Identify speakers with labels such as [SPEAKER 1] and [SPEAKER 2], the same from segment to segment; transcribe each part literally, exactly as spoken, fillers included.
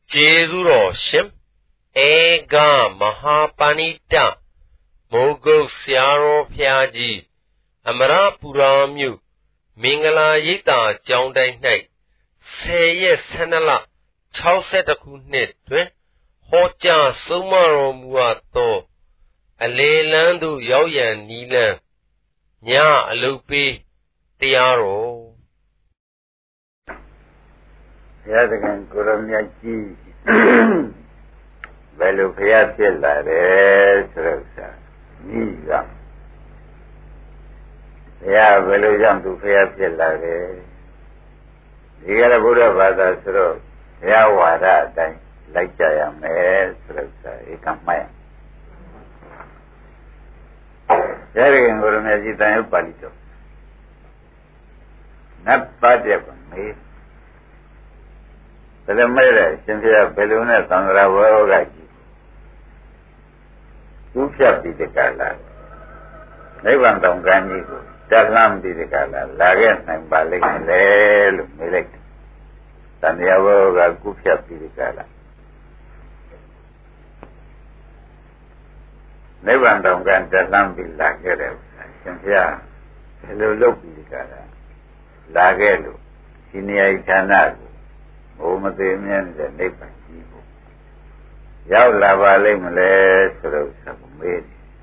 [SPEAKER 1] Jeduro Shim Ega Mahapanita Mogo Siaro Piaji Amara Puramyu Mingala Yita Joundai Night Say yes Sanala Chauset Net Hoja Sumaro Muato Alelandu Yoyan Nilan Nya Alupi Tiaro
[SPEAKER 2] Yadagan Kuramyaji Velupia Pilla Rosa Niga Ya Velujam to Fia Pilla Yara Buddha Vada Sro Ya Wada like Jayam Rosa Ikamaya Yadagan Kuramyaji Tayo Palito Not Padiapan me. The mother, Cynthia Belluna, Sandra Vogaji. Who shall be the color? They want on Ganjigo, Talam be the color, Lagan and Balik, Milek, Sandiavoga, who shall be the color? They want on Gan Talam be Lagere, Cynthia, hello, look be the color, Lagelu, Sinia Canago. Oma de Mian the Napa Jibo. Yao Lava Limele, so some made.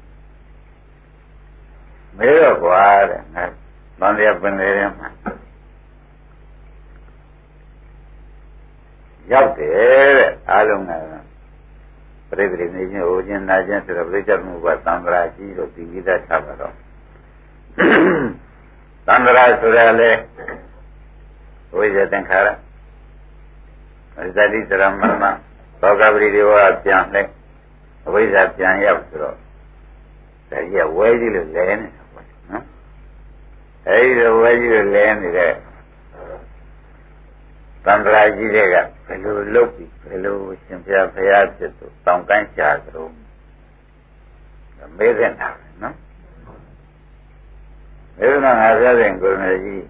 [SPEAKER 2] Made of water and not the Apanarium. Yao there, Alunga. President Ocean Agent of Richard Muba Sandra Giro, the Vida Savaro. Sandra Surale, who is a Tankara? That is the Ramana. Bogabri Deva Pianle, away that Pian Yapsro. That he a way to land, no? There is a way to land there. Tandraji Rega, fellow Loki, fellow Simpia Payat, Tonkan Chagro. Amazing, no? Everyone has a good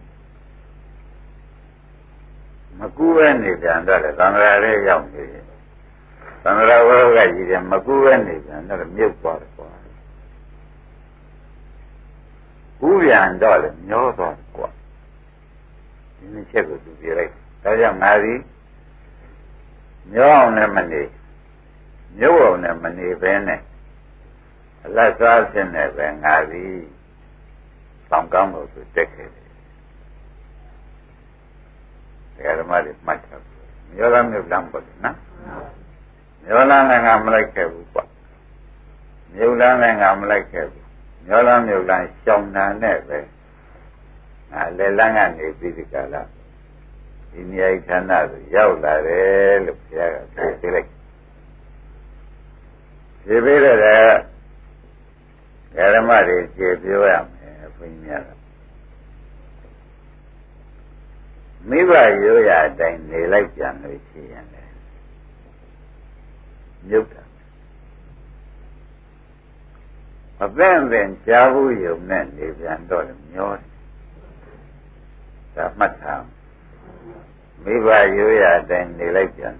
[SPEAKER 2] Makuan is under the Sandra Young. Sandra Vogaji and Makuan is under a milk pot. Uya and Dollar, no thought. In the check to be right. Taja Mari, no money, no money, Bene. Let's ask in a Bengali. Some gumbo to take it. Yaramari much of Yolam of Lambo, no? Yolam and I'm like a book. Yolam and I'm like a Yolam, you like Shona never. I lay long and a physical. In the Aikana, Yola, look here, select. The better Yaramari gave you a premiere. Maybe you are dying, they like young Richie and Newton. But then, then, Javu, you men live and told him, yours. That much harm. Maybe you are dying, they like young.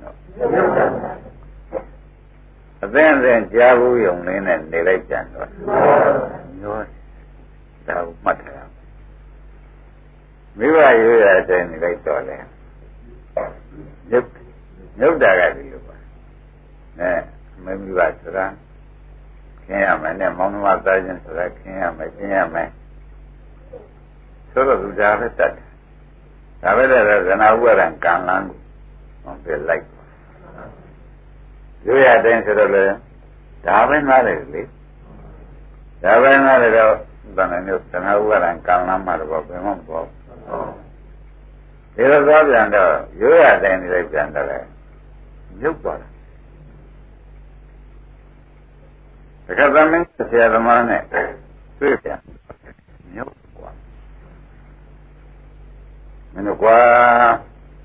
[SPEAKER 2] But then, then, Javu, you men and they like young. Yours. That much harm. Maybe you are saying like that. Nope. Nope, that is you. Maybe you are saying, can't man, a monoma sergeant, so I can't make a man. So do that at that. However, an hour and can land on the like. You are danger of the Darwin Valley. Darwin Valley, then I knew an hour and can land about the month. There is a under you are the end of the under you got because I mean to see the money. You got Minua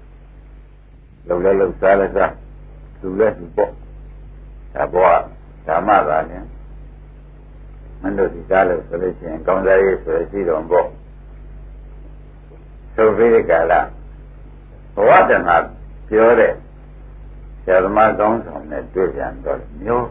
[SPEAKER 2] Lola Salazar, to let the book. Taboa, Tamara, Mando di Salo Solution, Gondari, Solution on book. So very gala. What am I? Pure. ဆရာသမားကောင်းဆောင်နဲ့တွေ့ပြန်တော့မျိုး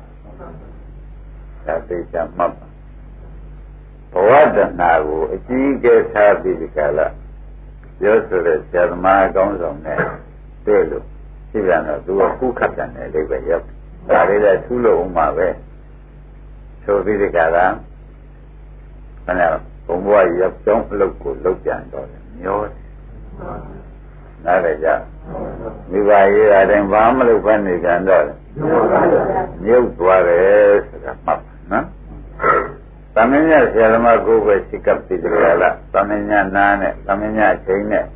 [SPEAKER 2] ဒါသိချမှတ်ပါဘဝတဏှာကိုအကြီးအကဲထားပြီးဒီကလာပြောဆိုတဲ့ဆရာသမားကောင်းဆောင်နဲ့တွေ့လို့ရှိပြန်တော့သူကခုခတ်ပြန်တယ်လေးပဲရောက်ဒါလေးလည်းထူးလို့ဥမှာပဲဆိုပြီးဒီကလာခဏဘုံဘဝရောက်ကြောင်းအလုပ်ကိုလုပ်ပြန်တော့မျိုးတယ်နားလည်းကြမိဘရေးအတိုင်းဘာမှမလုပ်ဘဲနေကြတော့မြုပ်သွားတယ်ဆိုတာမှတ်နော်သမင်းညဆရာသမားကိုပဲစိတ်ကပ်ပြီးကြလားသမင်းညနားနဲ့သမင်းညအချိန်နဲ့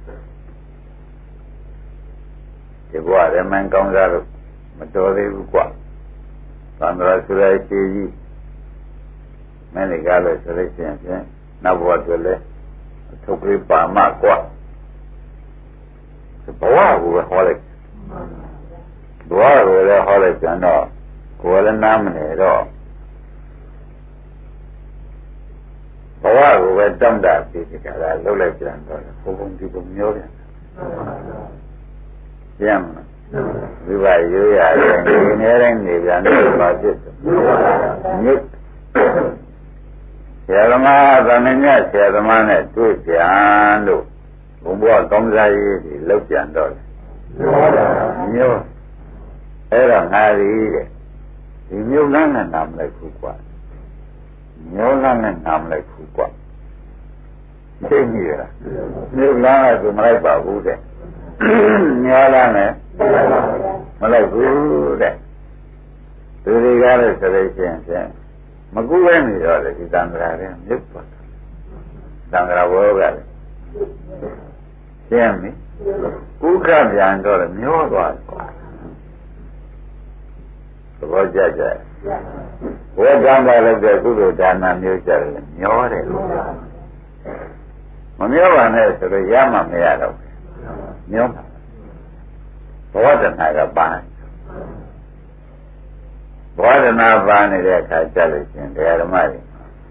[SPEAKER 2] ဒီဘဝရမန်ကောင်းစားလို့မတော်သေးဘူးကွာသံဃာဆိုတဲ့ခြေကြီးမင်းတွေကလည်းဆိုလို့ရှိရင်ဖြင့်နောက်ဘဝတွေလည်းထုတ်ပြီးပါမကွာဘဝကိုပဲဟောလိုက်ဘဝကိုလည်းဟောလိုက်ပြန်တော့ကိုယ်လည်းနားမနေတော့ဘဝကိုပဲတောင့်တပြီးဒီကလာလှုပ်လိုက်ပြန်တော့ဘုံဘုံဒီဘုံမျိုးပြန်ပြန်ဝိပါရိုးရတယ်ဒီနေ့တိုင်းနေပြန်တော့ဘာဖြစ်လဲမြစ်ဆရာသမားဗမင်းညဆရာသမားနဲ့တွေ့ပြန်လို့ဘုံဘဝကောင်းစားရေးဒီလှုပ်ပြန်တော့တယ်မျိုးအဲ့တော့ငါရီတဲ့ဒီမျိုးလမ်းနဲ့နာမလိုက်ဘူးကွာမျိုးလမ်းနဲ့နာမလိုက်ဘူးကွာသိပြီလားမျိုးလမ်းကသူမလိုက်ပါဘူးတဲ့မျိုးလမ်းနဲ့မလိုက်ဘူးတဲ့သူတွေကလည်းဆိုလို့ရှိရင်ဖြင့်မကူပဲနေတော့လေဒီသံဃာတွေမြုပ်သွားသံဃာဘောကလည်းရှင်းပြီဥက္ကပြန်တော့မျောသွားတယ်သဘောကျကြဝေကံပါလို့တဲ့ကုသိုလ်ဒါနမျိုးကြတယ်မျောတယ်လို့မမျောပါနဲ့ဆိုတော့ရမှမရတော့ဘူးမျောမှာဘဝတဏှာကပါဘဝတဏှာပါနေတဲ့အခါကျလို့ရှင်တရားဓမ္မတွေ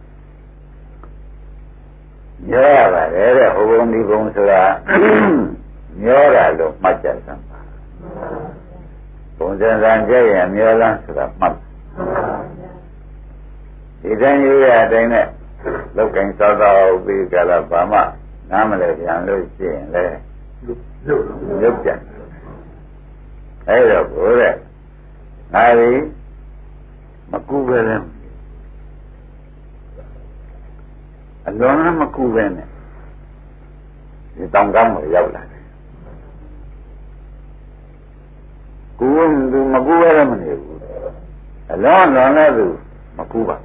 [SPEAKER 2] မျောရပါတယ်တဲ့ဟိုဘုံဒီဘုံဆိုတာမျောတာလို့မှတ်ကြစမ်းပါဘုံစံစံကြရင်မျောလန်းဆိုတာမှတ်ဒီတိုင်းရိုးရအတိုင်းနဲ့လောက်ကင်စောသောပြီးကြလားဘာမှနားမလဲပြန်လို့ရှိရင်လေရုပ်ပြန်အဲ့တော့ဘိုးတဲ့ငါဒီမကူပဲလဲအလွန်မကူပဲနဲ့ဒီတောင်ကောင်းကိုရောက်လာတယ်ကူသူမကူပဲလည်းမနေဘူးအလွန်လွန်လည်းသူမကူပါ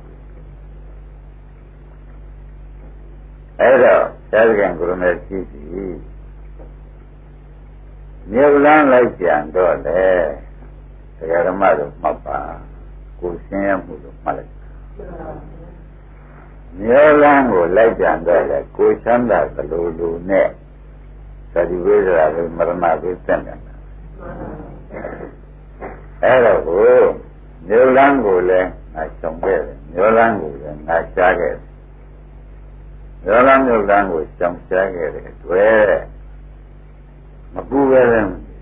[SPEAKER 2] အဲ့တော့ဆရာကံကိုရမေကြည့်ကြည့်မြေလန်းလိုက်ပြန်တော့လေတရားဓမ္မတို့မှတ်ပါကိုရှင်းရမှုလို့မှတ်လိုက်မြေလန်းကိုလိုက်ပြန်တော့လေကိုချမ်းသာသလိုလိုနဲ့သတိဝိဇ္ဇာကိုမရဏကိုစက်တယ်အဲ့တော့ကိုမြေလန်းကိုလည်းငါရှောင်ခဲ့တယ်မြေလန်းကိုလည်းငါရှားခဲ့တယ်မြေလန်းမြေလန်းကိုရှောင်ရှားခဲ့တယ်တွေ့မကူပဲလေ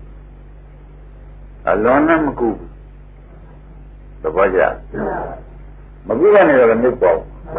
[SPEAKER 2] အလုံးနဲ့မကူသဘောကျမကူကနေတော့မြုပ်ပေါ့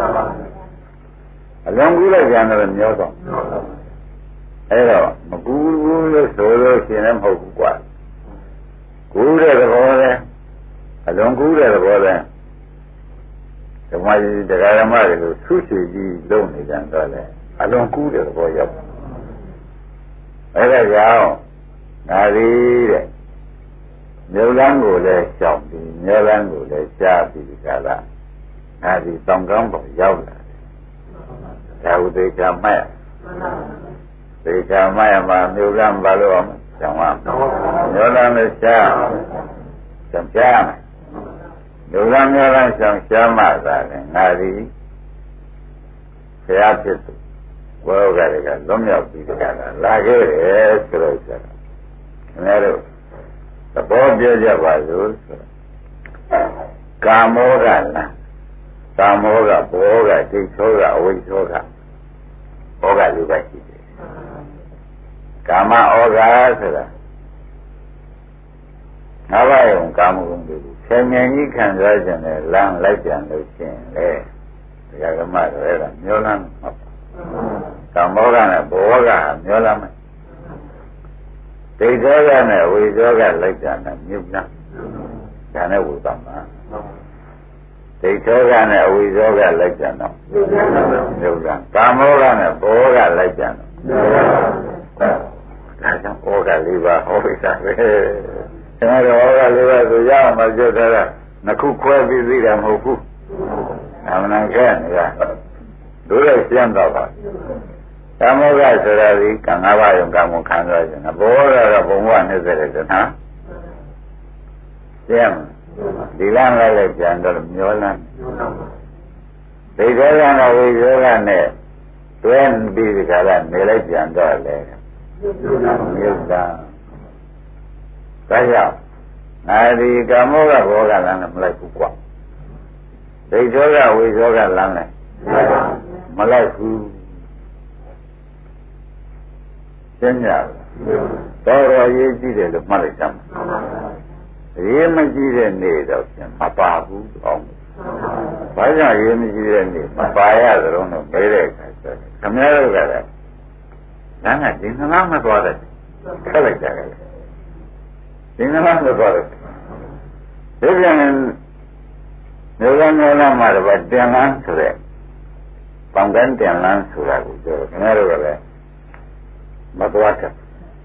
[SPEAKER 2] အလုံးကူလိုက်ပြန်တော့မျောတော့အဲ့တော့မကူဘူးလို့ဆိုလို့ရှိရင်လည်းမဟုတ်ဘူးကွာကူတဲ့သဘောလဲအလုံးကူတဲ့သဘောလဲဓမ္မကြီးတရားဓမ္မတွေကိုသုချီကြီးလုံးနေကြတော့လေအလုံးကူတဲ့သဘောရောက်အဲ့ဒါကြောင့်ငါဒီတဲ့မြို့လမ်းကိုလည်းရှောင်ပြီးမြို့လမ်းကိုလည်းရှားပြီးကြလားငါဒီတောင်ကောင်းပေါ်ရောက်လာတယ်ဒါဥဒေကမဲ့ဒေကမဲ့မှာမြို့လမ်းဘာလို့အောင်ရှောင်ရမြို့လမ်းလည်းရှားရှောင်ရှားမြို့လမ်းမြို့လမ်းရှောင်ရှားမှသာလေငါဒီဆရာဖြစ်သူဘောကလည်းလွန်မြောက်ပြီးကြတာလာခဲ့တယ်ဆိုတော့ကျတော့ခင်ဗျားတို့သဘောပြောကြပါစို့ဆိုကာမောကလားကာမောကဘောကဒိဋ္ဌောကအဝိဇ္ဇောကဘောကလူပဲရှိတယ်ကာမဩဃဆိုတာငါးပါးယုံကာမဂုဏ်တွေကိုဆယ်မြန်ကြီးခံစားခြင်းနဲ့လမ်းလိုက်ပြန်လို့ရှိရင်လေဒကာဓမ္မတွေအဲ့ဒါမျောလမ်းမှာကာမောကနဲ့ဘောကမျောလမ်းမယ်ဒိဋ္ဌောကနဲ့ဝိဇောကလိုက်ပြန်တယ်မြုပ်လမ်းဒါနဲ့ဝိသမ္မာဒိဋ္ဌောကနဲ့ဝိဇောကလိုက်ပြန်တော့မြုပ်လမ်းကာမောကနဲ့ဘောကလိုက်ပြန်တော့ဒါကြောင့်ဩဃလေးပါဟောပိတာပဲအဲဒါဩဃလေးပါဆိုရအောင်မကြွတဲ့နှစ်ခုခွဲပြီးသိတာမဟုတ်ဘူးအမှန်ကန်နေရတို့လည်းရှင်းတော့ပါကာမောကဆိုတာဒီကံ၅ပါးယုံကံကိုခံစားခြင်းဘောကတော့ဘုံဘဝနဲ့ဆက်တဲ့တဏှာရှင်းဒီလမ်းလိုက်လိုက်ပြန်တော့မျောလမ်းဒိဋ္ဌေကနဲ့ဝိဇောကနဲ့တွဲပြီးဒီကရနေလိုက်ပြန်တော့လေမြုပ်တာဒါကြောင့်ငါဒီကာမောကဘောကလမ်းနဲ့မလိုက်ဘူးကွာဒိဋ္ဌောကဝိဇောကလမ်းနဲ့မလိုက်ဘူးရှင်းကြတော်တော်ရေးကြည့်တယ်လို့မှတ်လိုက်ကြမှာရေးမကြည့်တဲ့နေ့တော့ပြန်မပါဘူးအောင်ဘာကြောင့်ရေးမကြည့်တဲ့နေ့မပါရသလုံးတော့မဲတဲ့အခါကျတော့ခမည်းတော်ကလည်းလမ်းကဒီငလားမသွားတဲ့ခက်လိုက်ကြတယ်ဒီငလားမသွားတဲ့ဒီပြန်မျိုးကမျိုးလာမှာတော့တင်လန်းဆိုတဲ့ပေါင်ကန်တင်လန်းဆိုတာကိုပြောတယ်ခင်ဗျားတို့ကလည်းမသွားတဲ့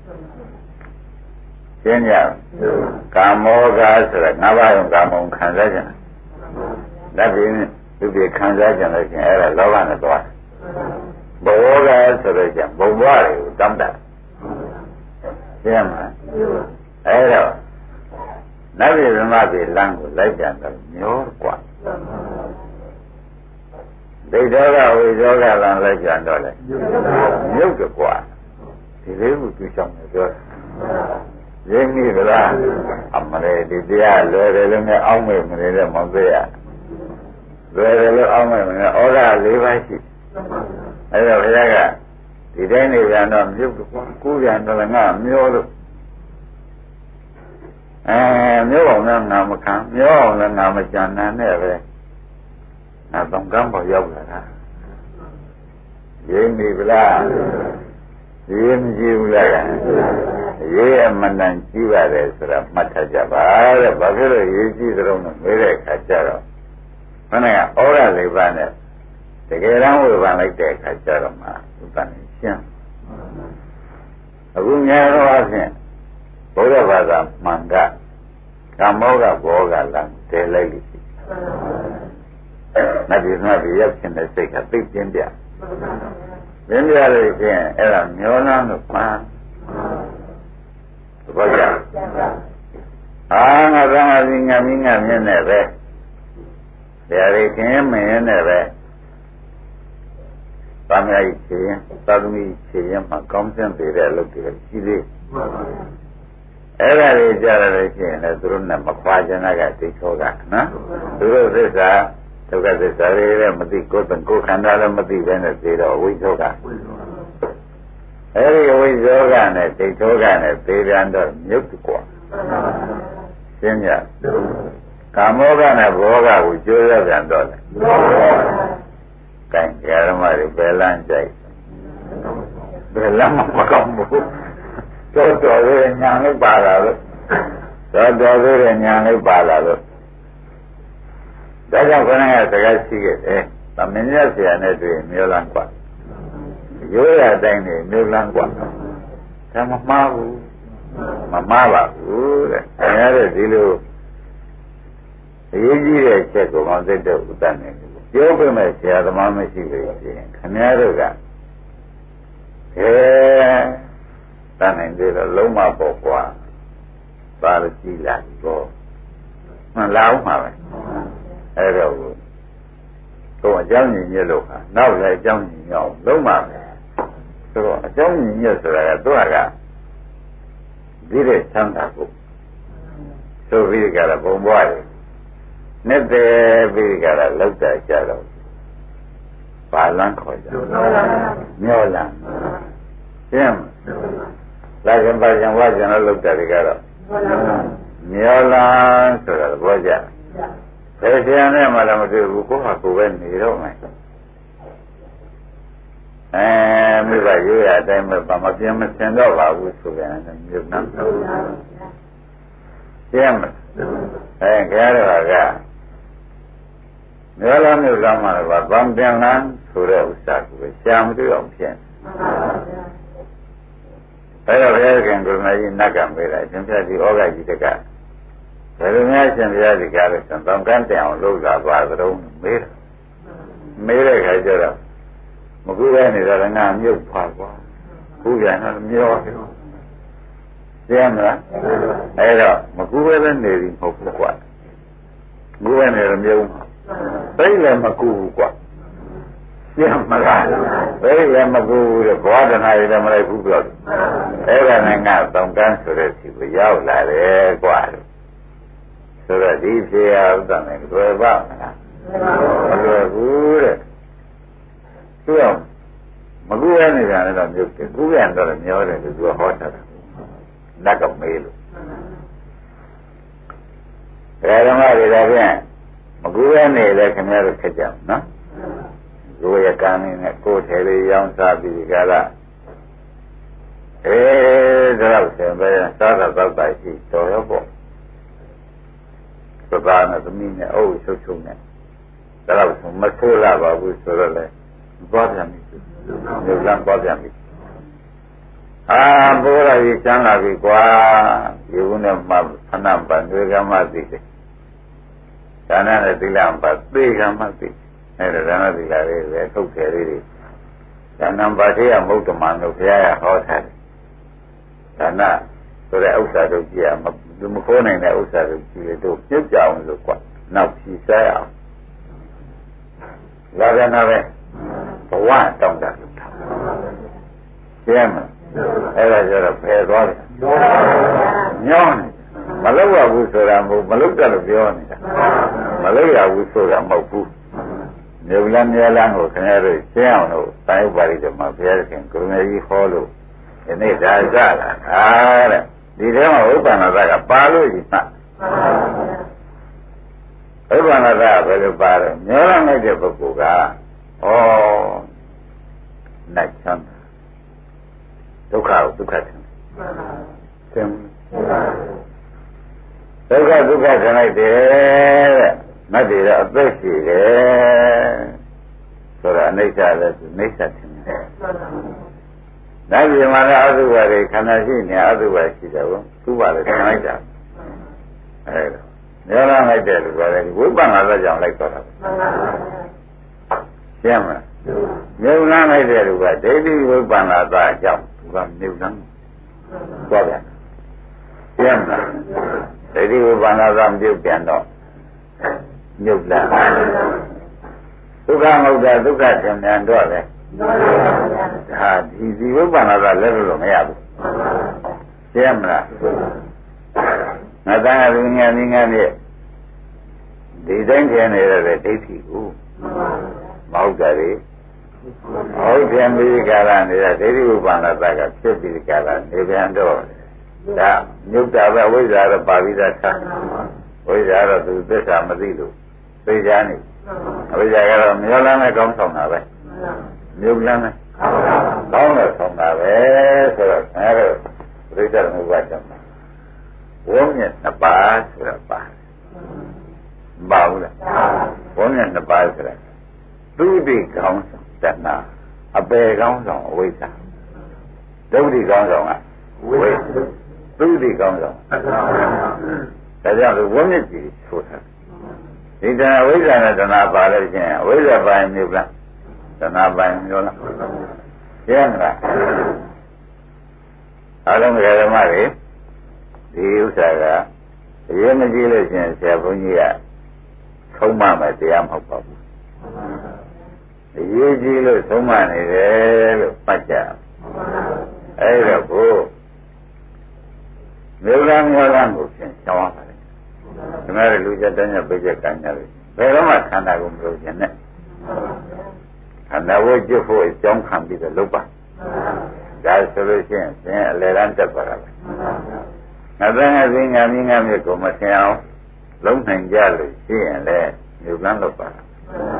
[SPEAKER 2] ရှင်းကြကာမောကဆိုတာငါးပါးယုံကာမုံခံစားကြတယ်ဒါပြင်သူပြခံစားကြလို့ရှင်အဲ့ဒါလောဘနဲ့သွားတယ်ဘောကဆိုတော့ကျဘုံဘွားတွေကိုတောင်းတရှင်းမှာအဲ့တော့နတ်ပြည်ဓမ္မပြည်လမ်းကိုလိုက်ကြတယ်မျောกว่าဒိဋ္ဌောကဝိဇောကလမ်းလိုက်ကြတော့လေမြုပ်တယ်กว่าဒီလေးခုသူချောင်းနေပြောရင်းမိသလားအမလေးဒီတရားလွယ်တယ်လို့နဲ့အောင်းမေမနေတဲ့မောင်သေးရလွယ်တယ်လို့အောင်းမေမနေဩဃလေးပါးရှိအဲ့တော့ဘုရားကဒီတိုင်းနေပြန်တော့မြုပ်ကူးပြန်တော့ငါမျောလို့အဲမျောအောင်လည်းငါမခံမျောအောင်လည်းငါမကြံနိုင်နဲ့ပဲငါတောင်ကမ်းပေါ်ရောက်လာတာရင်းမိဗလားရေးမကြည့်ဘူးလားရေးအမှန်တန်ကြည့်ရတယ်ဆိုတာမှတ်ထားကြပါတဲ့ဘာဖြစ်လို့ရေးကြည့်သလုံးနဲ့မေးတဲ့အခါကျတော့ခဏကဩရလေးပါးနဲ့တကယ်တမ်းဝေဖန်လိုက်တဲ့အခါကျတော့မှဥပ္ပန်ရှင်းအခုများတော့အဖြစ်ဘုရားဘာသာမှန်ကကာမောကဘောကလမ်းတဲလိုက်လို့ရှိနတ်ပြည်နတ်ပြည်ရောက်ခြင်းတဲ့စိတ်ကသိပြင်းပြမင်းပြလို့ရှိရင်အဲ့ဒါမျောလန်းလို့မှန်ဘောကြအာငါသာငါငါမင်းငါမြင်နေပဲတရားရခင်မင်းနဲ့ပဲသာမယချေရင်သာသမီချေရင်မှကောင်းစင်ပေတဲ့အလုပ်တွေရှိသေးအဲ့ဒါတွေကြားရလို့ရှိရင်လည်းသူတို့နဲ့မခွာကြတဲ့ကဒိဋ္ဌောကနော်သူတို့သစ္စာဒုက္ခသစ္စာတွေလည်းမသိကိုယ်တန်ကိုယ်ခန္ဓာလည်းမသိပဲနဲ့သိတော့ဝိသောကအဲဒီဝိသောကနဲ့ဒိဋ္ဌောကနဲ့သိပြန်တော့မြုပ်กว่าရှင်းကြကာမောကနဲ့ဘောကကိုကျိုးရပြန်တော့တယ်ကဲဓမ္မတွေဘယ်လမ်းကြိုက်ဘယ်လမ်းမကောင်းဘူးတော်တော်လေးညာလေးပါလာလို့တော်တော်လေးညာလေးပါလာလို့ဒါကြောင့်ခဏကစကားရှိခဲ့တယ်။သမင်းရဆရာနဲ့တွေ့မျိုးလန်းกว่าရိုးရတိုင်းနေမျိုးလန်းกว่าဒါမမှားဘူးမမှားပါဘူးတဲ့။အဲဒါဒီလိုအရေးကြီးတဲ့ချက်ကိုမသိတဲ့ဥဒ္ဒနဲ့ပြောပြမဲ့ဆရာသမားမရှိလို့ရှိရင်ခင်ဗျားတို့ကအဲတန်းနိုင်သေးတော့လုံးမပေါ့ကွာပါရကြည့်လာတော့မှန်လားမှာပဲအဲ့တော့တော့အကြောင်းညီညွတ်လို့ဟာနောက်လည်းအကြောင်းညီညွတ်အောင်လုံးပါမယ်ဆိုတော့အကြောင်းညီညွတ်ဆိုတာကသူကဒီတဲ့ချမ်းသာဖို့ဆိုပြီးကြတာဘုံဘွားတယ်နဲ့တည်းပြီးကြတာလောက်တာကြတော့ဘာလန်းခေါ်ကြမျောလန်းရှင်းလာကြပါကြဝါကြတော့လောက်တာတွေကတော့မျောလန်းဆိုတာဘောကြဘယ်ပြန်နဲ့မှလည်းမတွေ့ဘူးကိုယ့်ဟာကိုယ်ပဲနေတော့မယ်အဲမိဘရိုးရအတိုင်းပဲဘာမပြင်းမစင်တော့ပါဘူးဆိုပြန်တယ်မြုပ်နှံကျင်းမအဲကြရတော့ကမျောလန်းမြုပ်လန်းမှာတော့ဗံပြန်လန်းဆိုတဲ့ဥစ္စာကိုရှာမတွေ့အောင်ဖြစ်အဲ့တော့ဘုရားခင်ကိုယ်မကြီးနတ်ကမေးလိုက်သင်္ဖြတ်ဒီဩဃကြီးတကဘယ်လိုများရှင်ဘုရားဒီကားလို့ဆိုတော့ကန်းတင်အောင်လုပ်လာပါသလုံးမေးတယ်မေးတဲ့ခါကျတော့မကူရနေတော့ငါမြုပ်ပါကွာခုပြန်တော့မျောတယ်သိရမလားအဲ့တော့မကူပဲပဲနေပြီမဟုတ်ဘူးကွာမကူပဲနေတော့မြုပ်မှာသိလည်းမကူဘူးကွာသိရမလားသိလည်းမကူဘူးတဲ့ဘောဓနာရည်လည်းမလိုက်ဘူးပြောတယ်အဲ့ဒါနဲ့ငါတောင်ကန်းဆိုတဲ့စီကိုရောက်လာတယ်ကွာဆိုတော့ဒီဖြေရဥဒ္ဒနဲ့တွေ့ပါမလားမတွေ့ဘူးတဲ့သူကမကူရနေကြတယ်တော့မြုပ်တယ်ကူပြန်တော့မျောတယ်သူကဟောတာနတ်ကမေးလို့ဒါဓမ္မတွေတော့ဖြင့်မကူရနေလဲခင်ဗျားတို့ခက်ကြအောင်နော်ကိုယ်ရကံနေနဲ့ကိုယ်ထဲလေးရောင်းစားပြီးကြလားအဲဒါတော့ဆင်ပဲစားတာတော့ပါရှိတော်ရောပေါ့သဘာနဲ့သမီးနဲ့အုပ်ချုပ်ချုပ်နဲ့ဒါတော့မဆိုးလာပါဘူးဆိုတော့လေသွားပြန်ပြီဒီလမ်းသွားပြန်ပြီအာဘိုးရကြီးချမ်းလာပြီကွာဒီဦးနဲ့မှဖဏပန်တွေကမှသိတယ်ဒါနဲ့သီလပသေကမှသိအဲ့ဒါဒါနဲ့သီလလေးပဲထုတ်တယ်လေးတွေဒါနံပါတ်သေးကမုဒ္ဓမာတို့ဘုရားရဟောထားတယ်ဒါနဆိုတဲ့ဥစ္စာတို့ကြည့်ရမမခိုးနိုင်တဲ့ဥစ္စာတို့ကြည့်ရတို့ပြုတ်ကြအောင်လို့ကွာနောက်ဖြီးစားအောင်လာကြနာပဲဘဝတောင်းတလို့ထားရှင်းမအဲ့ဒါကြတော့ဖယ်သွားတယ်ညောင်းမလောက်ရဘူးဆိုတာမဟုတ်မလောက်တယ်လို့ပြောနေတာမလောက်ရဘူးဆိုတာမဟုတ်ဘူးမြေလန်းမြေလန်းကိုခင်ဗျားတို့ရှင်းအောင်လို့တိုင်းဥပါရိဓမ္မဘုရားခင်ကိုရမေကြီးဟောလို့ဒီနေ့ဒါကြလာအားတဲ့ဒီထဲမှာဥပ္ပန္နသကပါလို့ရှိမှဥပ္ပန္နသကဘယ်လိုပါလဲမျောရနိုင်တဲ့ပုဂ္ဂိုလ်ကဩနိုင်ချမ်းဒုက္ခကိုဒုက္ခထင်သင်ဒုက္ခဒုက္ခထင်လိုက်တယ်တဲ့မတ်တွေတော့အသက်ရှိတယ်ဆိုတာအနိစ္စလည်းအနိစ္စထင်တယ်ဒါကြည့်မှလည်းအတုပါတွေခန္ဓာရှိနေအတုပါရှိတယ်ဘုသူပါလည်းထင်လိုက်တာအဲဒါမျောလာလိုက်တယ်လို့ပြောတယ်ဝိပဿနာတော့ကြောင့်လိုက်တော့တာရှင်းမလားမြုပ်လန်းလိုက်တဲ့လူကဒိဋ္ဌိဝိပဿနာသာကြောင့်သူကမြုပ်လန်းသွားပြန်ရှင်းမလားဒိဋ္ဌိဝိပဿနာသာမြုပ်ပြန်တော့မြုပ်လန်းဒုက္ခမဟုတ်တာဒုက္ခသင်္မြန်တော့လေဒါဒီဒီဝိပဿနာသာလက်လို့မရဘူးရှင်းမလားငါတန်းကလူငယ်ငယ်နဲ့ဒီတိုင်းကျင်နေရတဲ့ဒိဋ္ဌိကိုမဟုတ်ကြလေဟုတ်ပြန်ပြီးကြတာနေတဲ့ဒိဋ္ဌိဥပ္ပန္နတကဖြစ်ပြီးကြတာနေပြန်တော့ဒါမြုပ်တာပဲဝိဇ္ဇာတော့ပါပြီးသားသာဝိဇ္ဇာတော့သူသစ္စာမသိလို့သိကြနေဝိဇ္ဇာကတော့မျောလန်းနဲ့ကောင်းဆောင်တာပဲမြုပ်လန်းနဲ့ကောင်းတော့ဆောင်တာပဲဆိုတော့အဲဒါပြိဿရမှုပါကြမှာဝုံးနဲ့နှစ်ပါးဆိုတာပါမပါဘူးလားဝုံးနဲ့နှစ်ပါးဆိုတာသုတိကောင်းဆောင်တဏှာအပေကောင်းဆောင်အဝိဇ္ဇာဒုတိကောင်းဆောင်ကဝိသုတိကောင်းဆောင်ဒါကြောင့်ဝုံးနဲ့ကြည့်ဆိုတာဒီတဏှာဝိဇ္ဇာနဲ့တဏှာပါလို့ချင်းဝိဇ္ဇာပိုင်းမြုပ်လားတဏှာပိုင်းမျိုးလားရှင်းမလားအားလုံးဓမ္မတွေဒီဥစ္စာကအရေးမကြီးလို့ရှင်ဆရာဘုန်းကြီးကသုံးမမယ်တရားမဟုတ်ပါဘူးအရေးကြီးလို့သုံးမနေတယ်လို့မှတ်ကြအဲ့တော့ဘုမြေလမ်းမြေလမ်းကိုဖြင့်ရှောင်းရပါတယ်ဒီမှာလူချက်တန်းရပိတ်ချက်ကံကြလို့ဘယ်တော့မှခန္ဓာကိုမလို့ခြင်းနဲ့ခန္ဓာဝိကျုပ်ဖို့အကြောင်းခံပြီးတော့လုပ်ပါဒါဆိုလို့ရှိရင်သင်အလယ်တန်းတက်သွားတာပဲငါသားငါသိငါမင်းငါမြတ်ကိုမထင်အောင်လုံးနိုင်ကြလို့ရှိရင်လေမြုပ်လန်းလို့ပါသ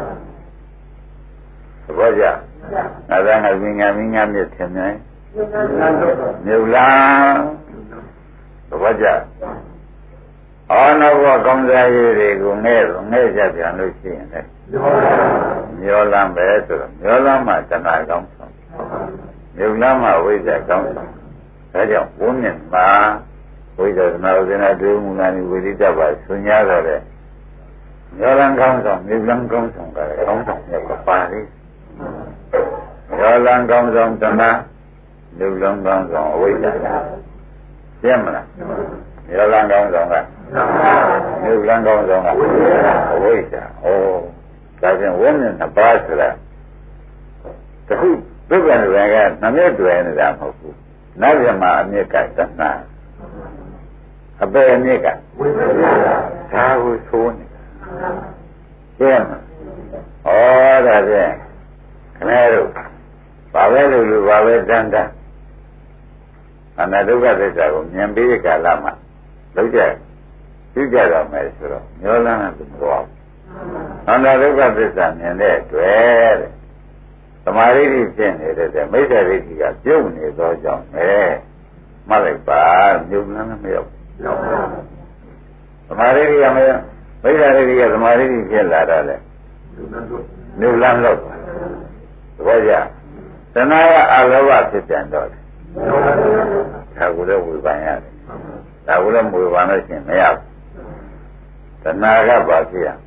[SPEAKER 2] ဘောကျငါသားငါသိငါမင်းငါမြတ်ထင်တယ်မြုပ်လန်းသဘောကျအော်နောက်ဘကောင်းစားရည်တွေကိုငဲ့ငဲ့ကြပြန်လို့ရှိရင်လေမျောလန်းပဲဆိုတော့မျောလန်းမှတဏှာကောင်းဆောင်မြုပ်လန်းမှဝိဇ္ဇာကောင်းဆောင်ဒါကြောင့်ဝိညာဉ်မှာဝိဇ္ဇာသနာဥဒနာတွေမူလာနိဝိရိတပါဆွညာတော့တဲ့မျောလန်းကောင်းဆောင်မြုပ်လန်းကောင်းဆောင်ကလည်းကောင်းဆောင်မြတ်ပါလေမျောလန်းကောင်းဆောင်တဏှာမြုပ်လန်းကောင်းဆောင်အဝိဇ္ဇာသိမလားမျောလန်းကောင်းဆောင်ကမြုပ်လန်းကောင်းဆောင်ကအဝိဇ္ဇာဩဒါပြန်ဝိညာဉ်နှစ်ပါးဆိုတာတခုဒုက္ခတွေကနှမျက်တွေ့နေတာမဟုတ်ဘူးနတ်မြမှာအမြင့်ကတဏှာအပေအမြင့်ကဝိဇ္ဇာဒါကိုသိုးနေတာသိမလားဩဒါပြန်ခင်ဗျားတို့ဘာပဲလို့လို့ဘာပဲတန်းတန်းအနာဒုက္ခသစ္စာကိုမြင်ပြီးကာလမှာလောက်ကြသိကြတော့မယ်ဆိုတော့မျောလန်းတယ်မတော်ဘူးအနာဒုက္ခသစ္စာမြင်တဲ့တွေ့တဲ့သမာဓိဖြစ်နေတဲ့မိစ္ဆာဒိဋ္ဌိကပြုတ်နေသောကြောင့်ပဲမှတ်လိုက်ပါမြုပ်လန်းမရောက်သမာဓိကမရောက်မိစ္ဆာဒိဋ္ဌိကသမာဓိဖြစ်လာတော့လေမြုပ်လန်းလို့သဘောကျတဏှာကအလောဘဖြစ်ပြန်တော့တယ်ဒါကိုလည်းဝေဖန်ရတယ်ဒါကိုလည်းဝေဖန်လို့ရှိရင်မရဘူးတဏှာကဘာဖြစ်ရ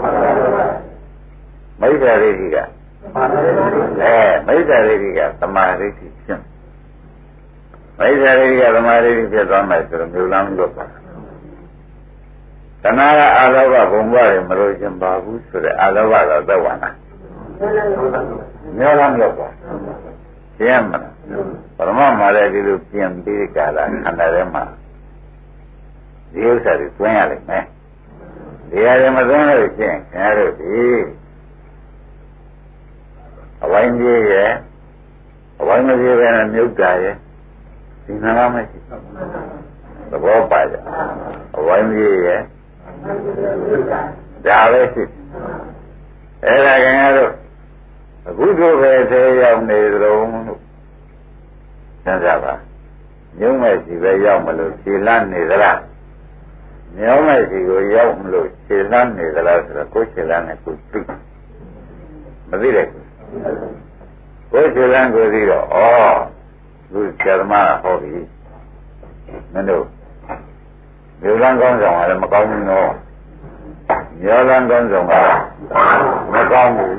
[SPEAKER 2] မိစ္ဆာဒိဋ္ဌိကအဲမိစ္ဆာဒိဋ္ဌိကသမာဓိဖြစ်မိစ္ဆာဒိဋ္ဌိကသမာဓိဖြစ်သွားမယ်ဆိုတော့မြုပ်လန်းလို့ပါတဏှာကအာလောဘဘုံဘွားတွေမလို့ခြင်းပါဘူးဆိုတဲ့အာလောဘတော့သက်ဝင်တာမျောလန်းလို့ပါရှင်းမလားပရမမှာလည်းဒီလိုပြင်ပြီးကြတာခန္ဓာထဲမှာဒီဥစ္စာတွေတွင်းရလိမ့်မယ်ဒီဟာတွေမတွင်းလို့ရှိရင်ခင်ဗျားတို့ဒီအဝိုင်းကြီးရဲ့အဝိုင်းမကြီးပဲနဲ့မြုပ်တာရဲ့ဒီနာမမရှိသဘောပါကြအဝိုင်းကြီးရဲ့ဒါပဲရှိအဲ့ဒါခင်ဗျားတို့အခုတို့ပဲသေးရောက်နေကြုံလို့သစ္စာပါညုံမဲ့စီပဲရောက်မလို့ခြေလန်းနေသလားညောမဲ့စီကိုရောက်မလို့ခြေလန်းနေသလားဆိုတော့ကိုယ်ခြေလန်းနဲ့ကိုယ်သိမသိတဲ့ကိုယ်ခြေလန်းကိုသိတော့ဩသူဇာမဟောပြီမင်းတို့ညောလန်းကောင်းဆောင်ကလည်းမကောင်းဘူးနော်ညောလန်းကောင်းဆောင်ကမကောင်းဘူး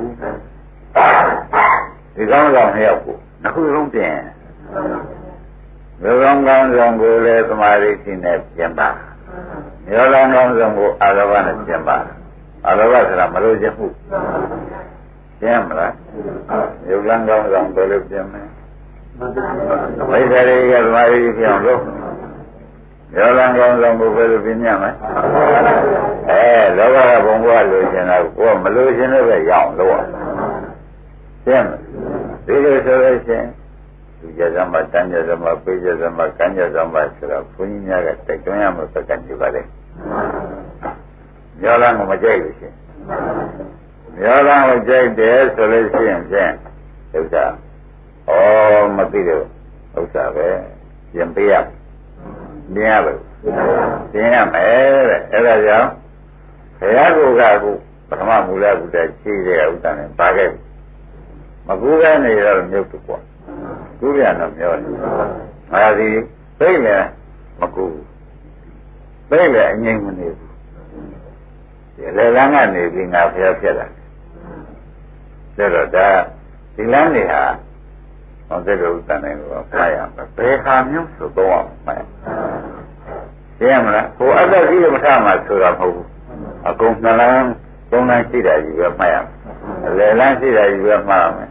[SPEAKER 2] ဒီကောင်းဆောင်နှစ်ယောက်ကိုနှစ်ခုလုံးပြင်မြေကောင်းကောင်းဆောင်ကိုလည်းသမာဓိရှိနေပြင်ပါမြေကောင်းကောင်းဆောင်ကိုအာလောဘနဲ့ပြင်ပါအာလောဘဆိုတာမလို့ခြင်းမှုပြင်မလားမြေကောင်းကောင်းဆောင်ဘယ်လိုပြင်မလဲမိစ္ဆာရိကသမာဓိဖြစ်အောင်လုပ်မြေကောင်းကောင်းဆောင်ကိုဘယ်လိုပြင်ညမလဲအဲလောဘကဘုံဘဝလိုချင်တာကိုမလို့ခြင်းလည်းပဲရအောင်လုပ်ရရှင်းဒီလိုဆိုလို့ရှိရင်သူကြသမတန်ကြသမပေးကြသမကံကြသမဆိုတော့ဘုန်းကြီးများကတိုက်တွန်းရမှာပကံကြပါလေ။မျောလန်းကိုမကြိုက်လို့ရှိရင်မျောလန်းကိုကြိုက်တယ်ဆိုလို့ရှိရင်ဖြင့်ဥစ္စာဩမသိတော့ဥစ္စာပဲပြင်ပေးရမြင်ရလို့ပြင်ရမယ်တဲ့အဲ့ဒါကြောင့်ဘုရားကိုကအခုပထမမူလဘုရားရှိတဲ့ဥစ္စာနဲ့ပါခဲ့မကူးကနေတော့မြုပ်တော့ကူးပြန်တော့မျောတယ်ငါစီသိနေမကူးသိလေအငြိမ်မနေဘူးဒီလေလန်းကနေပြီးငါဖျက်ဖြစ်လာတယ်ဒါတော့ဒါဒီလမ်းတွေဟာဟောတဲ့ဥစ္စာနဲ့တော့ဖားရမယ်ဘယ်ခါမျိုးဆိုတော့အောင်မယ်သိရမလားကိုအသက်ကြီးမထမှာဆိုတာမဟုတ်ဘူးအကုန်နှလန်းသုံးလန်းရှိတာကြီးပဲမှတ်ရမယ်လေလန်းရှိတာကြီးပဲမှတ်ရမယ်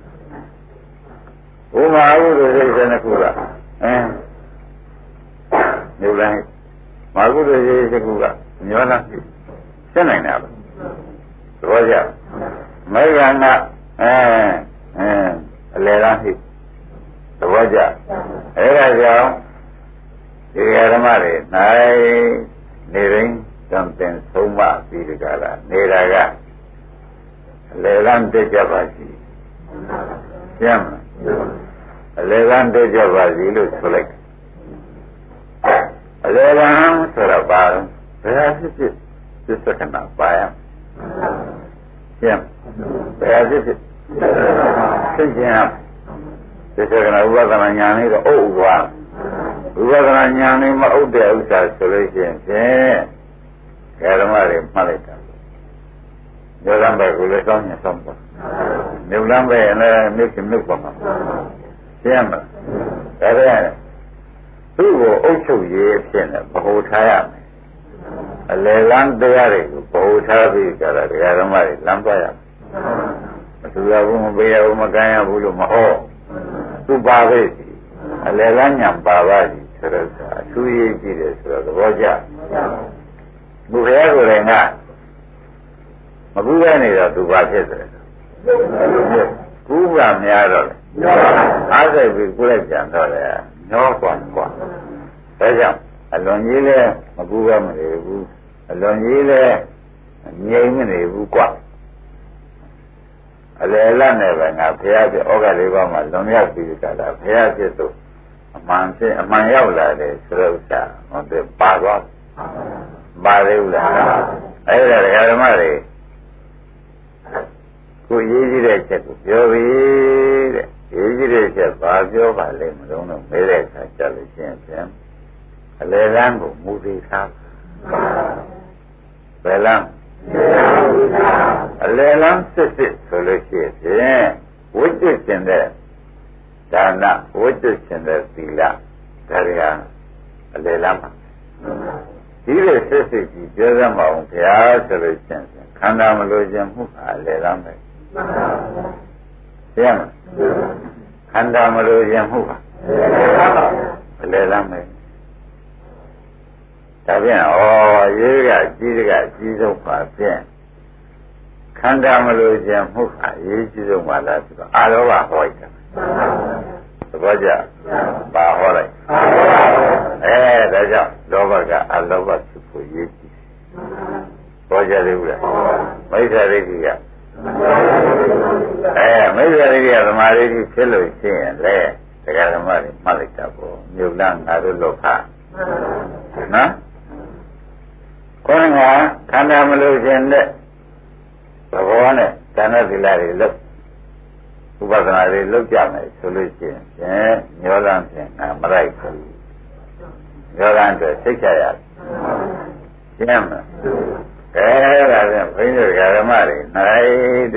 [SPEAKER 2] ဥမာဟုတို့စိတ်စနခုကအဲညုလန်းမာဟုတို့စိတ်စခုကမျောလန်းရှင်းနိုင်တာပဲသဘောကျမေဃနာအဲအဲအလေလန်းရှိသဘောကျအဲဒါကြောင့်ဒီဓမ္မတွေနိုင်နေရင်သံသင်ဆုံးမပြီးဒီကလာနေတာကအလေလန်းတက်ကြပါစီရှင်းမလားအလေလန်းတက်ကြပါစီလို့ဆိုလိုက်အလေလန်းဆိုတော့ပါတော့ဘယ်ဖြစ်ဖြစ်သစ္စာကနာပါရရှင်းဘယ်ဖြစ်ဖြစ်သိကျင်သစ္စာကနာဥပဒနာညာလေးတော့အုပ်သွားဥပဒနာညာလေးမအုပ်တဲ့ဥစ္စာဆိုလို့ရှိရင်ဖြင့်ဓမ္မတွေမှတ်လိုက်တာညောလမ်းပဲကိုလည်းစောင်းညစောင်းပါမြုပ်လမ်းပဲလည်းမြုပ်ချင်မြုပ်ပါမှာရှင်းမလားဒါပြန်သူ့ကိုအုပ်ချုပ်ရေးဖြစ်နေဗဟိုထားရမယ်အလယ်လမ်းတရားတွေကိုဗဟိုထားပြီးကြတာဓမ္မတွေလမ်းသွားရမယ်မသူရဘူးမပေးရဘူးမကမ်းရဘူးလို့မဟောသူပါပဲအလယ်လမ်းညာပါပါစီဆိုတော့အထူးရေးကြည့်တယ်ဆိုတော့သဘောကျဘုရားကိုယ်တိုင်ကမကူရနေတော့သူပါဖြစ်တယ်ကူကများတော့လေအားစိတ်ပြီးကူလိုက်ကြံတော့လေညောกว่ากว่าဒါကြောင့်အလွန်ကြီးလဲမကူရမနေဘူးအလွန်ကြီးလဲငြိမ်မနေဘူးกว่าအလေလနဲ့ပဲငါဘုရားပြဩဃလေးပါးမှာလွန်မြောက်ပြီးကြတာဘုရားဖြစ်သူအမှန်ဖြစ်အမှန်ရောက်လာတယ်ဆိုတော့ဥစ္စာဟောတယ်ပါသွားပါသေးဘူးလားအဲ့ဒါဓမ္မတွေကိုရေးကြည့်တဲ့ချက်ကိုပြောပြီးတဲ့ရေးကြည့်တဲ့ချက်ဘာပြောပါလဲမလုံးတော့မဲတဲ့အခါကြလို့ရှိရင်ပြန်အလေလန်းကိုမူတည်ထားဘယ်လန်းအလေလန်းစစ်စစ်ဆိုလို့ရှိရင်ဝိတ္တရှင်တဲ့ဒါနဝိတ္တရှင်တဲ့သီလဒါတွေဟာအလေလန်းပါဒီလိုစစ်စစ်ကြီးပြောရမအောင်ဘုရားဆိုလို့ရှိရင်ခန္ဓာမလို့ခြင်းမှုဟာအလေလန်းပဲသိရမလားခန္ဓာမလို့ခြင်းမှုဟာအလေလန်းပဲဒါဖြင့်ဩရေးကကြီးကကြီးဆုံးပါဖြင့်ခန္ဓာမလို့ခြင်းမှုဟာရေးကြီးဆုံးပါလားဆိုတော့အာရောဂဟောလိုက်တာသဘောကျပါဟောလိုက်အဲဒါကြောင့်လောဘကအလောဘဖြစ်ဖို့ရေးကြည့်ဘောကြသေးဘူးလားမိစ္ဆာဒိဋ္ဌိကအဲမိစ္ဆာဒိဋ္ဌိကသမာဓိဖြစ်လို့ရှိရင်လေတရားဓမ္မတွေမှတ်လိုက်တာပေါ့မြုပ်လန်းငါတို့လောကနော်ခေါင်းကခန္ဓာမလို့ခြင်းတဲ့သဘောနဲ့ဉာဏ်သီလတွေလို့ဥပဒနာတွေလောက်ကြမယ်ဆိုလို့ရှိရင်ဖြင့်ညောလန်းဖြင့်ငါမလိုက်ဘူးညောလန်းအတွက်စိတ်ချရတယ်ရှင်းမလားအဲဒါဖြင့်ဘိန်းတို့ဓမ္မတွေနိုင်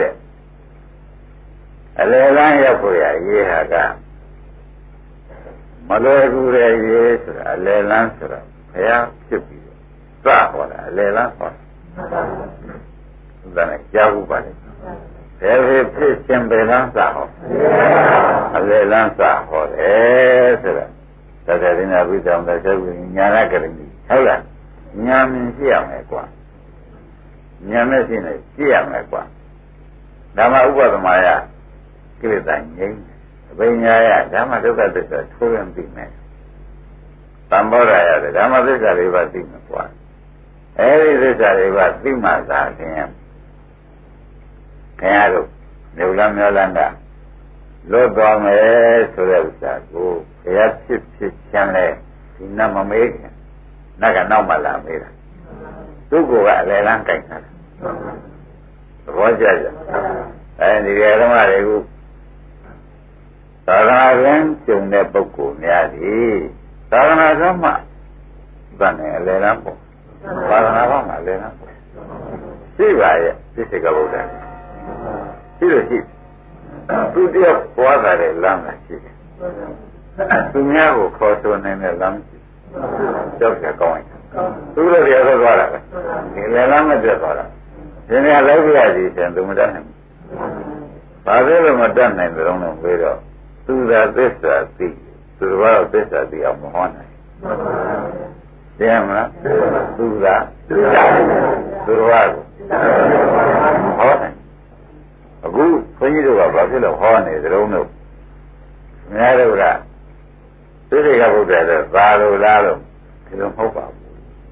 [SPEAKER 2] တဲ့အလေလန်းရောက်ဖို့ရရေးဟာကမလွယ်ကူတဲ့ရေးဆိုတာအလေလန်းဆိုတာဘုရားဖြစ်ပြီးတော့စဟောတာအလေလန်းဟောတာဒါနဲ့ကြားဘူးပါလေဘယ်ဖြစ်ဖြစ်ရှင်ဘယ်လန်းစာဟောအလေလန်းစာဟောတယ်ဆိုတာသတ္တရိနာဘုဒ္ဓံသက်သုညာနာကရဏီဟုတ်လားညာမြင်ရှိရမယ်ကွာညာနဲ့ရှိနေရှိရမယ်ကွာဓမ္မဥပဒမာယကိလေသာငြိမ်းအဘိညာယဓမ္မဒုက္ခသစ္စာထိုးရင်ပြီးမယ်သံဘောဓာယဓမ္မသစ္စာတွေပါသိမယ်ကွာအဲဒီသစ္စာတွေပါသိမှသာခင်ဗျခင်ဗျားတို့မြုပ်လန်းမျောလန်းကလွတ်သွားမယ်ဆိုတဲ့ဥစ္စာကိုဘုရားဖြစ်ဖြစ်ချမ်းလဲဒီနတ်မမေးခင်နတ်ကနောက်မှလာမေးတာသူ့ကိုယ်ကအလယ်လန်းကြိုက်တာသဘောကျကြအဲဒီဓမ္မတွေကသာသနာ့ရင်းကျုံတဲ့ပုဂ္ဂိုလ်များသည်သာသနာ့ဓမ္မဗတ်နေအလယ်လန်းပေါ့သာသနာ့ဘာမှအလယ်လန်းပေါ့ရှိပါရဲ့သိစေကဗုဒ္ဓရှိလို့ရှိသူတယောက်ပွားတာတဲ့လမ်းကရှိတယ်သူများကိုခေါ်ဆိုနိုင်တဲ့လမ်းရှိကြောက်ကြကောင်းတယ်သူတို့ရတော့သွားတာပဲဒီလည်းလမ်းမပြတ်သွားတာဒီနေ့လိုက်ပြရစီတယ်သူမတတ်နိုင်ဘူးဘာဖြစ်လို့မတတ်နိုင်ကြတော့လို့ပြောတော့သူသာသစ္စာသိသူတော်သစ္စာသိအောင်မဟောနိုင်သိရမလားသူသာသူတော်ကိုဟောနိုင်အခုခွန်ကြီးတို့ကဘာဖြစ်လို့ဟောနေကြတော့လို့များတို့ကသိစေကဘုရားတဲ့သာလို့လားလို့ဒီလိုမဟုတ်ပါဘူး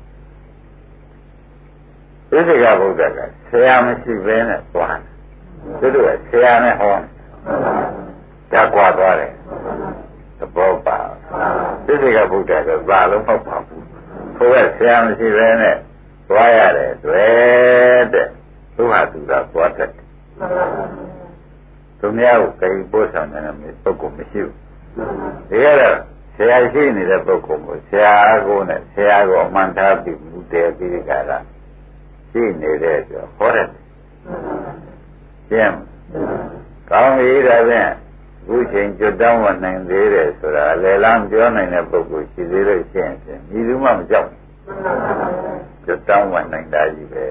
[SPEAKER 2] သိစိတ်ကဘုရားကဆရာမရှိဘဲနဲ့သွားတယ်သူတို့ကဆရာနဲ့ဟောတယ်ဒါကွာသွားတယ်သဘောပါသိစိတ်ကဘုရားကသာလို့မဟုတ်ပါဘူးဘုရားဆရာမရှိဘဲနဲ့သွားရတယ်တွေ့တဲ့သူဟာသူကသွားတတ်တယ်သူများကိုကြိပို့ဆောင်တဲ့ပုဂ္ဂိုလ်မရှိဘူးဒီကတော့ဆရာရှိနေတဲ့ပုဂ္ဂိုလ်ကိုဆရာကိုနဲ့ဆရာကိုအမှန်ထားပြီးမူတည်ပြီးကြတာရှိနေတဲ့ဆိုဟောတယ်ကျင်းကောင်းပြီဒါဖြင့်အခုချိန်ကျွတ်တောင်းဝနိုင်သေးတယ်ဆိုတာအလယ်လမ်းပြောနိုင်တဲ့ပုဂ္ဂိုလ်ရှိသေးလို့ရှိရင်ဒီလူမှမကြောက်ကျွတ်တောင်းဝနိုင်တာကြီးပဲ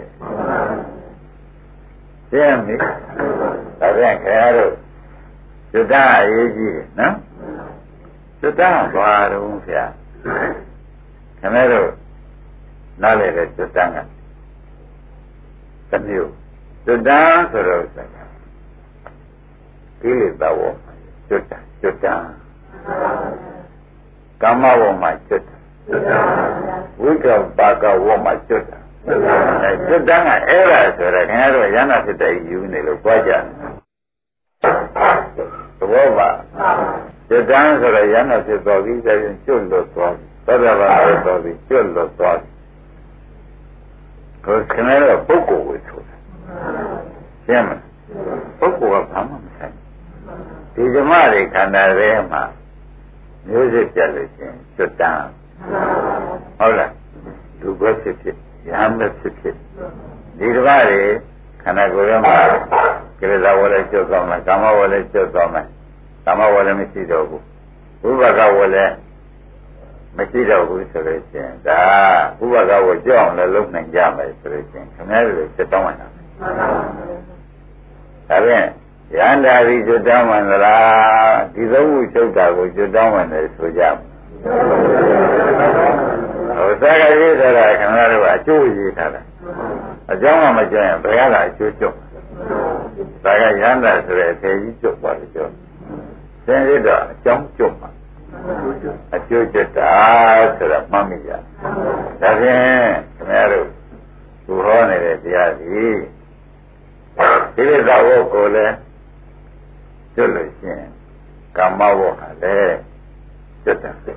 [SPEAKER 2] ကျင်းပြီဒါဖြင့်ခင်ဗျားတို့ကျွတ်တာအရေးကြီးတယ်နော်ကျွတ်တာဘာတော့ဗျာခင်ဗျားတို့နားလေတဲ့ကျွတ်တာကတစ်မျိုးကျွတ်တာဆိုတော့ကိလေသာဝကျွတ်တာကျွတ်တာကာမဝမှာကျွတ်တာဝိကပါကဝမှာကျွတ်တာအဲကျွတ်တာကအဲ့ဒါဆိုတော့ခင်ဗျားတို့ရဟနာဖြစ်တဲ့ယူနေလို့ကြွားကြတယ်သဘောပါကျွတ်တာဆိုတော့ရဟနာဖြစ်တော်ပြီးဆိုရင်ကျွတ်လို့သွားပြီသောတာပန်ဖြစ်တော်ပြီးကျွတ်လို့သွားပြီကိုခင်ဗျားတို့ပုဂ္ဂိုလ်ကိုဆိုတာရှင်းမလားပုဂ္ဂိုလ်ကဘာမှမဆိုင်ဒီဓမ္မတွေခန္ဓာတွေမှာမျိုးစစ်ပြလို့ရှိရင်ကျွတ်တန်းဟုတ်လားလူပဲဖြစ်ဖြစ်ရဟန်းပဲဖြစ်ဖြစ်ဒီဓမ္မတွေခန္ဓာကိုယ်ထဲမှာကိလေသာဝလည်းကျွတ်သွားမယ်ကာမဝလည်းကျွတ်သွားမယ်ကာမဝလည်းမရှိတော့ဘူးဝိပါကဝလည်းမရှိတော့ဘူးဆိုလို့ရှိရင်ဒါဝိပါကဝကြောက်အောင်လည်းလုပ်နိုင်ကြမယ်ဆိုလို့ရှိရင်ခင်ဗျားတို့စစ်တောင်းဝင်တာဒါဖြင့်ရန္တာရီကျွတ်တောင်းဝင်သလားဒီသုံးခုချုပ်တာကိုကျွတ်တောင်းဝင်တယ်ဆိုကြမယ်ဟိုသာကရေးဆိုတာခင်ဗျားတို့ကအကျိုးရေးထားတာအကြောင်းကမကြရင်ဘယ်ကအကျိုးကျုပ်သာကရန္တာဆိုတဲ့အထေကြီးကျုပ်ပါလို့ပြောသင်ရတော့အကြောင်းကျုပ်ပါအကျိုးကျတာဆိုတာမှတ်မိကြဒါဖြင့်ခင်ဗျားတို့သူဟောနေတဲ့တရားကြီးဒီလိုသာဝတ်ကိုလည်းကျွတ်လို့ရှိရင်ကာမဝတ်ဟာလည်းကျွတ်တယ်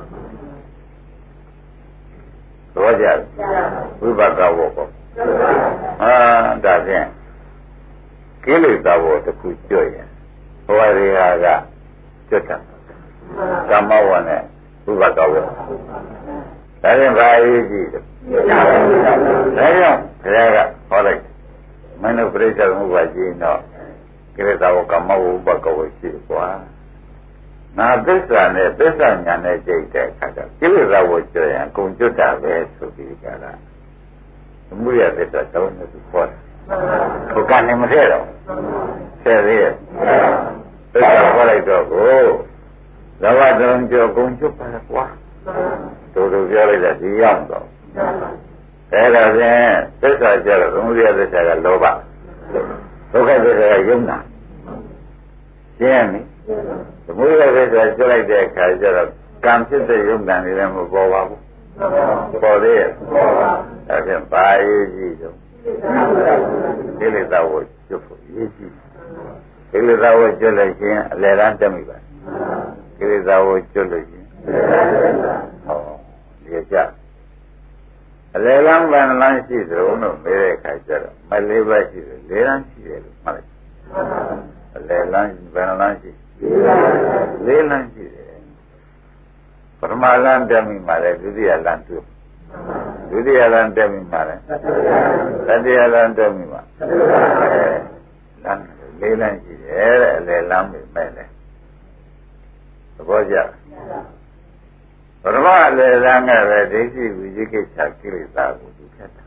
[SPEAKER 2] သဘောကျဝိပါကဝတ်ပေါ့အာဒါဖြင့်ကိလေသာဝတ်တစ်ခုကျွတ်ရင်ဘဝရေဟာကကျွတ်တယ်ကာမဝတ်နဲ့ဝိပါကဝတ်ဒါဖြင့်ဘာအရေးကြီးလဲဒါကြောင့်ဘုရားကဟောလိုက်မင်းတို့ပြိဿမှုပါကြည့်တော့ကိလေသာဝကမဝုပကဝရှိကွာနာသစ္စာနဲ့သစ္စာညာနဲ့ကြိတ်တဲ့အခါကျကိလေသာဝကျွရင်အကုန်ကျွတ်တာပဲဆိုပြီးကြတာသမုဒယသစ္စာတောင်းနေသူခေါ်တယ်ဘုကနေမထည့်တော့ဆယ်သေးရဲ့သစ္စာခေါ်လိုက်တော့ကိုလောဘတုံကြောကုန်ကျွတ်ပါကွာတို့တို့ပြောလိုက်တဲ့ဒီရောက်တော့အဲ့ဒါဖြင့်သစ္စာကျတော့သမုဒယသစ္စာကလောဘဒုက္ခသစ္စာကယုံနာရှင်းပြီသမုဒယသစ္စာကျွတ်လိုက်တဲ့အခါကျတော့ကံဖြစ်တဲ့ယုံနာနေလည်းမပေါ်ပါဘူးပေါ်သေးရဲ့ဒါဖြင့်ဘာရေးကြီးတော့ကိလေသာကိုကျွတ်ဖို့ရေးကြီးကိလေသာကိုကျွတ်လိုက်ခြင်းအလယ်တန်းတက်မိပါကိလေသာကိုကျွတ်လို့ခြင်းဟောဒီကြအလယ်လမ်းဗန်လမ်းရှိသလိုလို့မေးတဲ့အခါကျတော့မလေးပါးရှိတယ်လေးလမ်းရှိတယ်လို့မှတ်လိုက်အလယ်လမ်းဗန်လမ်းရှိလေးလမ်းရှိတယ်ပထမလမ်းတက်မိမှလည်းဒုတိယလမ်းတွေ့ဒုတိယလမ်းတက်မိမှလည်းတတိယလမ်းတက်မိမှလမ်းလေးလမ်းရှိတယ်တဲ့အလယ်လမ်းပဲမဲ့လေသဘောကျပရမလေသံကပဲဒိဋ္ဌိဝိသိကိစ္စကိလေသာကိုသူဖြတ်တာ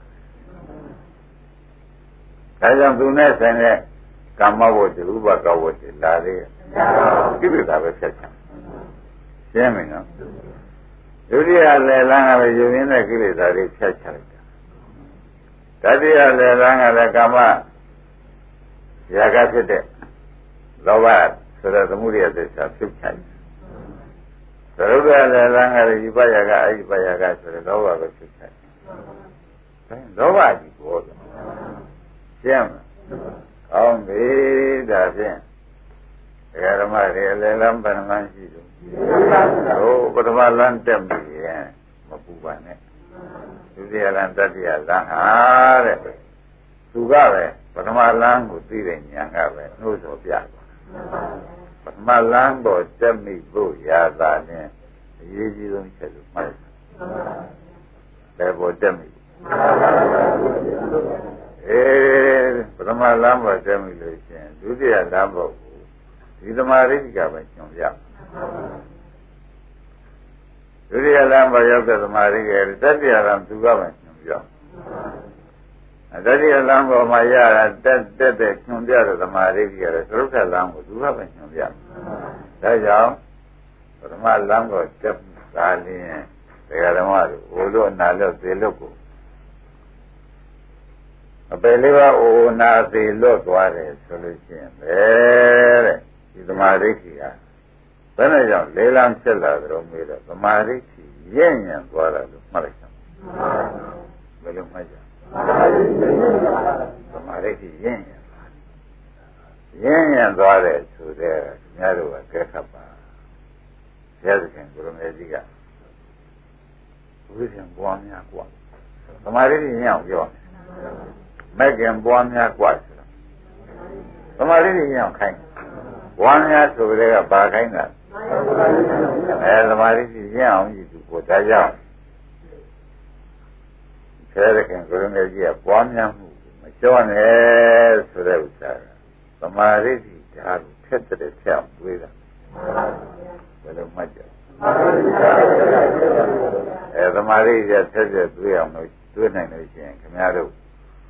[SPEAKER 2] ဒါကြောင့်သူနဲ့ဆိုင်တဲ့ကာမဝတ္တဥပကဝတ္တလာလေကိလေသာပဲဖြတ်ချင်ရှင်းပြီနော်ဒုတိယလေသံကပဲယူရင်းတဲ့ကိလေသာတွေဖြတ်ချလိုက်တာတတိယလေသံကလည်းကာမရာဂဖြစ်တဲ့လောဘဆိုတဲ့သမုဒယသစ္စာဖြုတ်ချလိုက်သရုပ်ကလည်းလမ်းကလည်းဒီပယကအဲ့ဒီပယကဆိုတော့လောဘပဲဖြစ်တယ်။လောဘကြီးပေါ်တယ်။ရှင်းမလား။ကောင်းပြီဒါဖြင့်ဓမ္မတွေအလယ်လမ်းပရမန်ရှိတယ်။ဟိုပထမလမ်းတက်ပြီရင်မပူပါနဲ့။ဒုတိယလမ်းတတိယလမ်းဟာတဲ့သူကပဲပထမလမ်းကိုသိတဲ့ဉာဏ်ကပဲနှိုးဆော်ပြတယ်။ပထမလမ်းပေါ်တက်မိဖို့ရာသာနဲ့အရေးကြီးဆုံးချက်လို့မှတ်တယ်။ဘယ်ပေါ်တက်မိအေးပထမလမ်းပေါ်တက်မိလို့ရှိရင်ဒုတိယလမ်းပေါ်ကိုဒီသမာဓိကပဲညွှန်ပြဒုတိယလမ်းပေါ်ရောက်တဲ့သမာဓိကတတိယလမ်းသူကပဲညွှန်ပြတတိယလမ်းပေါ်မှာရတာတက်တက်တဲ့ညွှန်ပြတဲ့သမာဓိကလည်းသရုပ်ထလမ်းကိုသူကပဲညွှန်ပြဒါကြောင့်ပထမလမ်းကိုတက်သာလင်းတရားဓမ္မတို့ဟိုလိုနာလို့သေလို့ကိုအပယ်လေးပါးအိုနာသေးလွတ်သွားတယ်ဆိုလို့ရှိရင်ပဲတဲ့ဒီသမာဓိကြီးဟာဘယ်နဲ့ကြောင့်လေးလမ်းဖြစ်လာကြတော့မေးတော့သမာဓိကြီးရင့်ညံသွားတာလို့မှတ်လိုက်တာဘယ်လိုမှတ်ကြသမာဓိကြီးရင့်ညံသွားရင့်ညံသွားတယ်ဆိုတဲ့ခင်ဗျားတို့ကကဲခတ်ပါဆရာသခင်ကိုရမေကြီးကဝိဇ္ဇံပွားများกว่าသမာဓိကြီးရင့်အောင်ပြောမဲ့ကံပွားများกว่าဆိုတာသမာဓိကြီးရင့်အောင်ခိုင်းဝါများဆိုတဲ့ကဘာခိုင်းတာအဲသမာဓိကြီးရင့်အောင်ကြည့်သူကိုဒါကြောင့်ဆရာသခင်ကိုရမေကြီးကပွားများမှုမကျော်နဲ့ဆိုတဲ့ဥစ္စာကသမာဓိကြီးဒါကိုထက်တဲ့ထက်အောင်တွေးတာဘယ်လိုမှတ်ကြအဲသမာဓိကြီးထက်တဲ့တွေးအောင်လို့တွေးနိုင်လို့ရှိရင်ခင်ဗျားတို့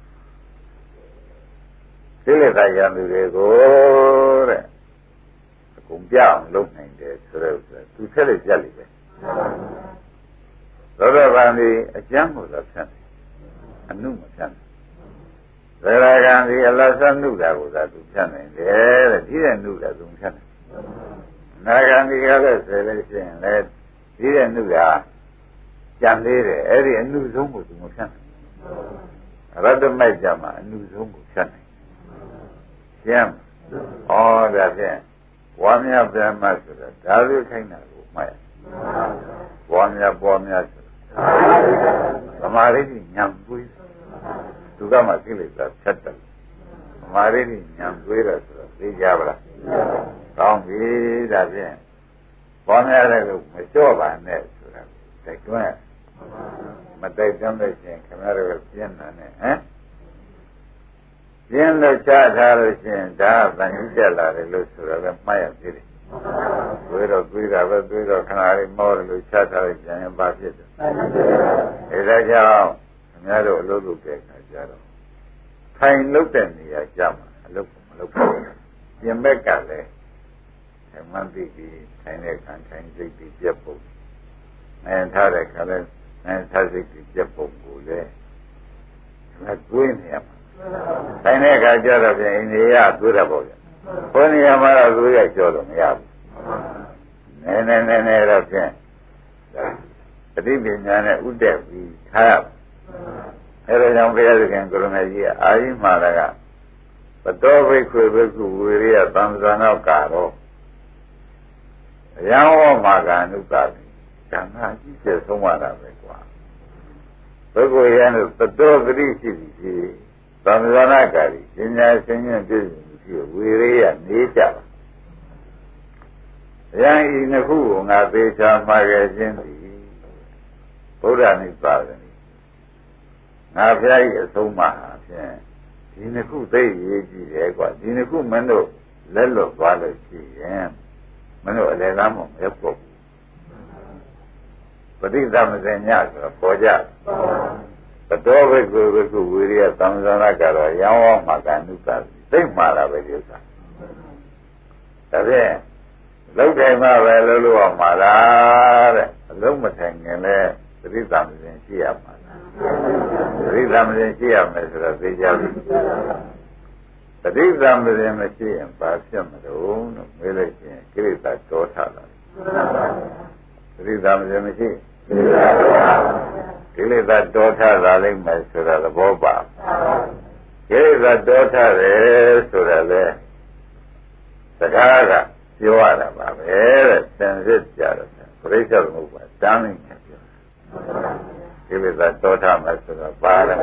[SPEAKER 2] သိလက်သာရံသူတွေကိုတဲ့အကုန်ပြအောင်လုပ်နိုင်တယ်ဆိုတော့သူဆက်လက်ပြလိမ့်မယ်သောတာပန်ဒီအကျမ်းကိုသာဖြတ်တယ်အနုမဖြတ်ဘူးသရဂံဒီအလတ်ဆနုတာကိုသာသူဖြတ်နိုင်တယ်တဲ့ဒီတဲ့နုတာသူဖြတ်နိုင်နာဂံဒီကလည်းဆယ်လို့ရှိရင်လည်းဒီတဲ့နုတာကြံသေးတယ်အဲ့ဒီအနုဆုံးကိုသူမဖြတ်နိုင်ရတ္တမိုက်ကြမှာအနုဆုံးကိုဖြတ်နိုင်ရှင်းဩဒါဖြင့်ဝါမြဗြဟ္မဆိုတာဒါလိုခိုင်းတာကိုမှတ်ရဝါမြပေါ်မြဆိုတာသမာဓိဉာဏ်ပွေးသူကမှသိလိုက်တာဖြတ်တယ်သမာဓိဉာဏ်ပွေးတယ်ဆိုတော့သိကြပါလားကောင်းပြီဒါဖြင့်ပေါ်မြတဲ့လို့မလျှော့ပါနဲ့ဆိုတာတိုက်တွန်းမတိုက်တွန်းလို့ရှိရင်ခင်ဗျားတို့ပြင်းတာနဲ့ဟမ်ပြင်းလို့ချထားလို့ရှိရင်ဒါကဗန်ကြီးတက်လာတယ်လို့ဆိုတော့လည်းမှတ်ရသေးတယ်။တွေးတော့တွေးတာပဲတွေးတော့ခဏလေးမောတယ်လို့ချထားလိုက်ပြန်ရင်ဘာဖြစ်တယ်။အဲဒါကြောင့်ခင်ဗျားတို့အလုပ်လုပ်တဲ့အခါကျတော့ထိုင်လုပ်တဲ့နေရာကြမှာအလုပ်မလုပ်ဘူး။ပြင်ဘက်ကလည်းအမှန်တည်းပြီးထိုင်တဲ့ခံထိုင်စိတ်ပြီးပြတ်ဖို့နိုင်ထားတဲ့ခါလဲနိုင်ထားစိတ်ပြီးပြတ်ဖို့ကိုလည်းဒါတွေးနေရမှာဆိုင်တဲ့အခါကျတော့ပြန်အိန္ဒိယသွေးရပေါ့ဗျာဘုန်းကြီးမှာတော့သွေးရကြောတော့မရဘူးနည်းနည်းနည်းနည်းတော့ဖြင့်ပဋိပညာနဲ့ဥတ္တက်ပြီးထားရအဲဒါကြောင့်ဘုရားသခင်ကိုရမေကြီးအာရိမာရကပတောဘိခွေဘိက္ခုဝေရိယသံသနာကာရောအယံဝမာကနုကာတိဓမ္မအကြီးကျယ်ဆုံးမတာပဲကွာဘိက္ခုရန်တို့ပတောဂတိရှိသည်သံဃာနာကာရီပညာရှင်ချင်းပြည့်စုံပြီးဝေရိယနေကြပါ။ယံဤနှစ်ခုကိုငါသေချာမှားခဲ့ခြင်းသည်ဗုဒ္ဓနိဗ္ဗာန်။ငါဖျားဤအဆုံးအမဟာဖြင့်ဒီနှစ်ခုသိရေးကြည့်တယ်ကွာဒီနှစ်ခုမင်းတို့လက်လွတ်သွားလို့ရှိရင်မင်းတို့အလယ်ကမ်းမရောက်ဘူး။ပဋိသမဇ္ဇညဆိုတော့ပေါ်ကြပတောဘိက္ခုဘိက္ခုဝိရိယသံဃာနာကတော့ရောင်းဝမှာကနုကသိမှလာပဲဒီဥစ္စာဒါဖြင့်လောက်တိုင်မှပဲလို့လို့အောင်မှာလားတဲ့အလုံးမထိုင်ခင်လဲပဋိသမဇ္ဇဉ်ရှိရမှာပဋိသမဇ္ဇဉ်ရှိရမယ်ဆိုတော့သိကြပြီပဋိသမဇ္ဇဉ်မရှိရင်ဘာဖြစ်မလို့လို့မေးလိုက်ရင်ကိလေသာတောထလာတယ်သတိသာမရှိကိလေသာတောထလာလိမ့်မယ်ဆိုတာသဘောပါကိလေသာတောထတယ်ဆိုတာလေစကားကပြောရတာပါပဲတဲ့သင်္စစ်ကြတော့ပြိဿသမုပ္ပါတန်းနေတယ်ပြောကိလေသာတောထမယ်ဆိုတာပါတယ်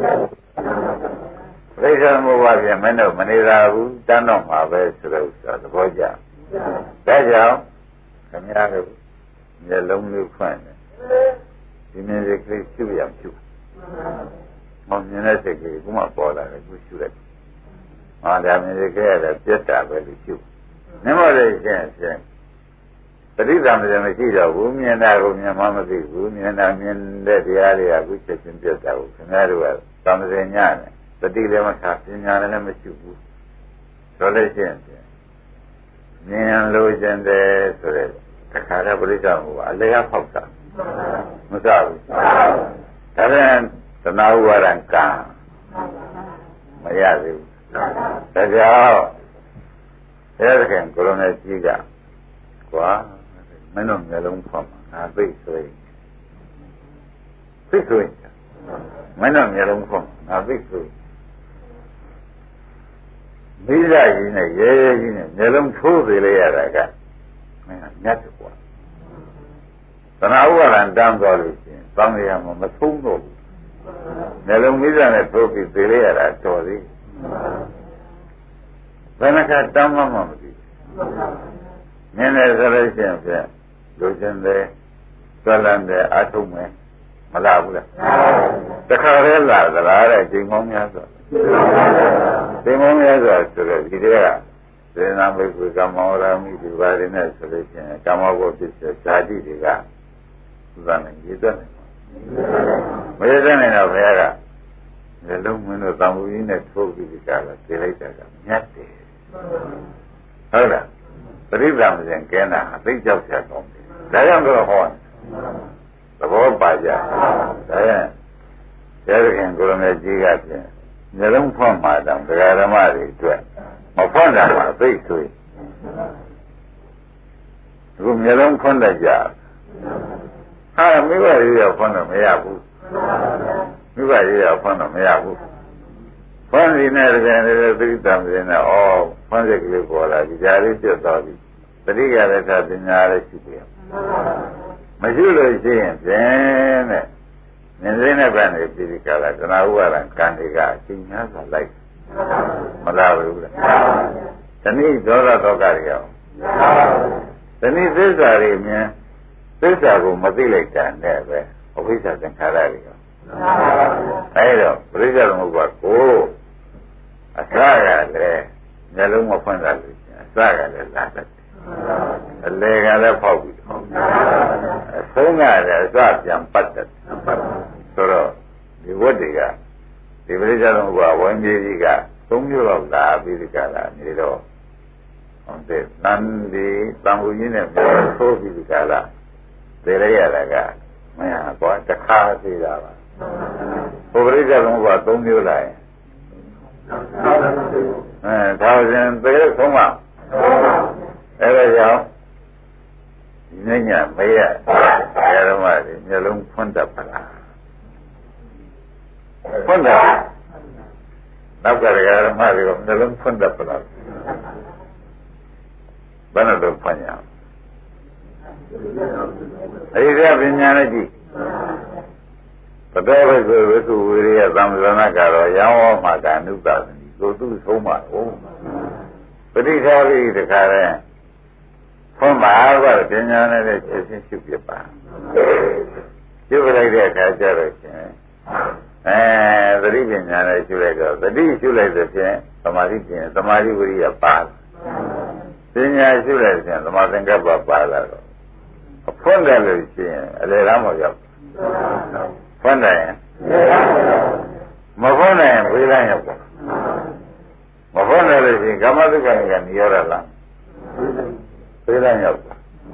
[SPEAKER 2] ပြိဿသမုပ္ပါပြန်မင်းတို့မနေသာဘူးတန်းတော့မှာပဲဆိုတော့သဘောကျဒါကြောင့်ခင်ဗျားတို့မျက်လုံးလေးဖွင့်တယ်ဒီမြင်စိတ်ကလေးရှုရအောင်ရှုဟောမြင်တဲ့စိတ်ကလေးကမှပေါ်လာတယ်ကိုရှုလိုက်ဟောဒါမြင်စိတ်ကလေးရတယ်ပြတ်တာပဲလို့ရှုမြင်မလို့ရှင်းရှင်းပဋိသန္ဓေမရှိတော့ဘူးမြင်တာကိုမြင်မှမသိဘူးမြင်တာမြင်တဲ့တရားတွေကအခုချက်ချင်းပြတ်တာကိုခင်ဗျားတို့ကသံသင်ညနဲ့တတိလည်းမထားပညာလည်းမရှိဘူးဆိုလို့ရှင်းရှင်းမြင်လို့ခြင်းတယ်ဆိုတဲ့တခါတော့ပရိစ္ဆေဟိုအလျာဖောက်တာမစားဘူးဒါပြန်သနာဥပါဒံကံမရသေးဘူးဒါကြောင့်အဲဒီကံကိုရမေကြီးကကွာမင်းတို့မျိုးလုံးဖောက်မှာငါသိဆိုရင်သိဆိုရင်မင်းတို့မျိုးလုံးဖောက်ငါသိဆိုရင်မိစ္ဆာကြီးနဲ့ရဲရဲကြီးနဲ့မျိုးလုံးထိုးသေးလိုက်ရတာကမင်းကညတ်ကွာသနာဥပါဒံတန်းသွားလို့ရှိရင်သံဃာမှာမဆုံးတော့ဘူးမျိုးလုံးမိစ္ဆာနဲ့ထိုးပြီးသေးလိုက်ရတာတော်သေးဘယ်နှခါတမ်းမှမမသိနည်းနည်းဆိုလို့ရှိရင်ဖြင့်လူချင်းတယ်သွက်လန်းတယ်အထုံးမယ်မလာဘူးလားတခါတည်းလာသလားတဲ့ချိန်ပေါင်းများစွာချိန်ပေါင်းများစွာဆိုတော့ဒီတည်းကသေနာမိတ်ကွေကမ္မောရမိဒီပါရင်းနဲ့ဆိုလို့ရှိရင်ကာမဘုပစ္စည်းဇာတိတွေကသုသနဲ့ရည်သွက်နေမရတဲ့နေတော့ဘုရားကလည်းလုံးမင်းတို့သံဃာကြီးနဲ့ထိုးပြီးကြတာသိလိုက်တာကမြတ်တယ်ဟုတ်လားပရိသတ်စဉ်ကဲတာအသိကြောက်ချက်ကောင်းတယ်ဒါကြောင့်တော့ဟောသဘောပါကြဒါရင်ရဲခင်ကိုရမေကြီးကဖြင့်မျိုးလုံးဖွင့်မှတောင်ဒကာဓမ္မတွေအတွက်မဖွင့်တာမှသိဆိုရင်အခုမျိုးလုံးဖွင့်တတ်ကြဟာမိဘကြီးရောဖွင့်တော့မရဘူးမိဘကြီးရောဖွင့်တော့မရဘူးဖွင့်နေတဲ့ကံတွေသိတမ်းနေတယ်ဩဖွင့်စိတ်ကလေးပေါ်လာဒီကြားလေးပြတ်သွားပြီတတိယလက်ထပညာလေးရှိတယ်မရှိလို့ရှိရင်ဖြင့်တဲ့မြင်စိနဲ့ပဲနေပြည်ဒီကလာသနာဥပါဒံကံတွေကအချိန်များစွာလိုက်မလာဘူးလားတဏှိဒေါသတောကတွေရောတဏှိသစ္စာတွေမြင်သစ္စာကိုမသိလိုက်တာနဲ့ပဲအဝိဇ္ဇာသင်္ခါရတွေရောအဲဒါပရိစ္ဆေသမုပ္ပါကိုအစကလည်းမျက်လုံးမဖွင့်တာလို့အစကလည်းလာတတ်အလေကလည်းဖောက်ပြီးအဆုံးကလည်းအစပြန်ပတ်တယ်ဆိုတော့ဒီဝတ်တွေကဒီပရိစ္ဆေသမုပ္ပါဝိညာဉ်ကြီးကသုံးမျိုးတော့လာပြီးဒီကလာနေတော့ဟုတ်တယ်တန်ဒီတန်ဟူကြီးနဲ့ပြောဆိုပြီးဒီကလာသိရရတာကမင်းဟာကွာတခါသေးတာပါဘုပရိစ္ဆေသမုပ္ပါသုံးမျိုးလာရင်အဲဒါစဉ်သေဆုံးမအဲဒါကြောင့်ဒီနေ့ညမေးရဓမ္မတွေမျိုးလုံးဖွင့်တတ်ပါလားဖွင့်တယ်နောက်ကဓမ္မတွေကမျိုးလုံးဖွင့်တတ်ပါလားဘယ်နဲ့တော့ဖွင့်ရအောင်အဲဒီကပညာနဲ့ကြည့်ဘဒ္ဓဝိသုဝိသုဝိရိယသံသနာကတော့ရောင်းဝမှာကနုပ္ပသတိကိုသူ့ဆုံးမှာဟုတ်ပဋိဌာရိတခါတဲ့ဖွင့်ပါတော့ပညာနဲ့လည်းချက်ချင်းရှုပြပါရှုလိုက်တဲ့အခါကျတော့ရှင်အဲသတိပညာနဲ့ရှုလိုက်တော့သတိရှုလိုက်တဲ့ဖြင့်သမာဓိပညာသမာဓိဝိရိယပါပညာရှုလိုက်တဲ့သမာသင်္ကပ္ပပါလာတော့အဖွင့်တယ်လို့ရှိရင်အလေလားမရောက်ဖွင့်တယ်မဖွင့်နိုင်ဝေးလိုက်ရောက်ပါမဖွင့်တယ်လို့ရှိရင်ကာမတုခကနေရောရလားဝေးလိုက်ရောက်ပါ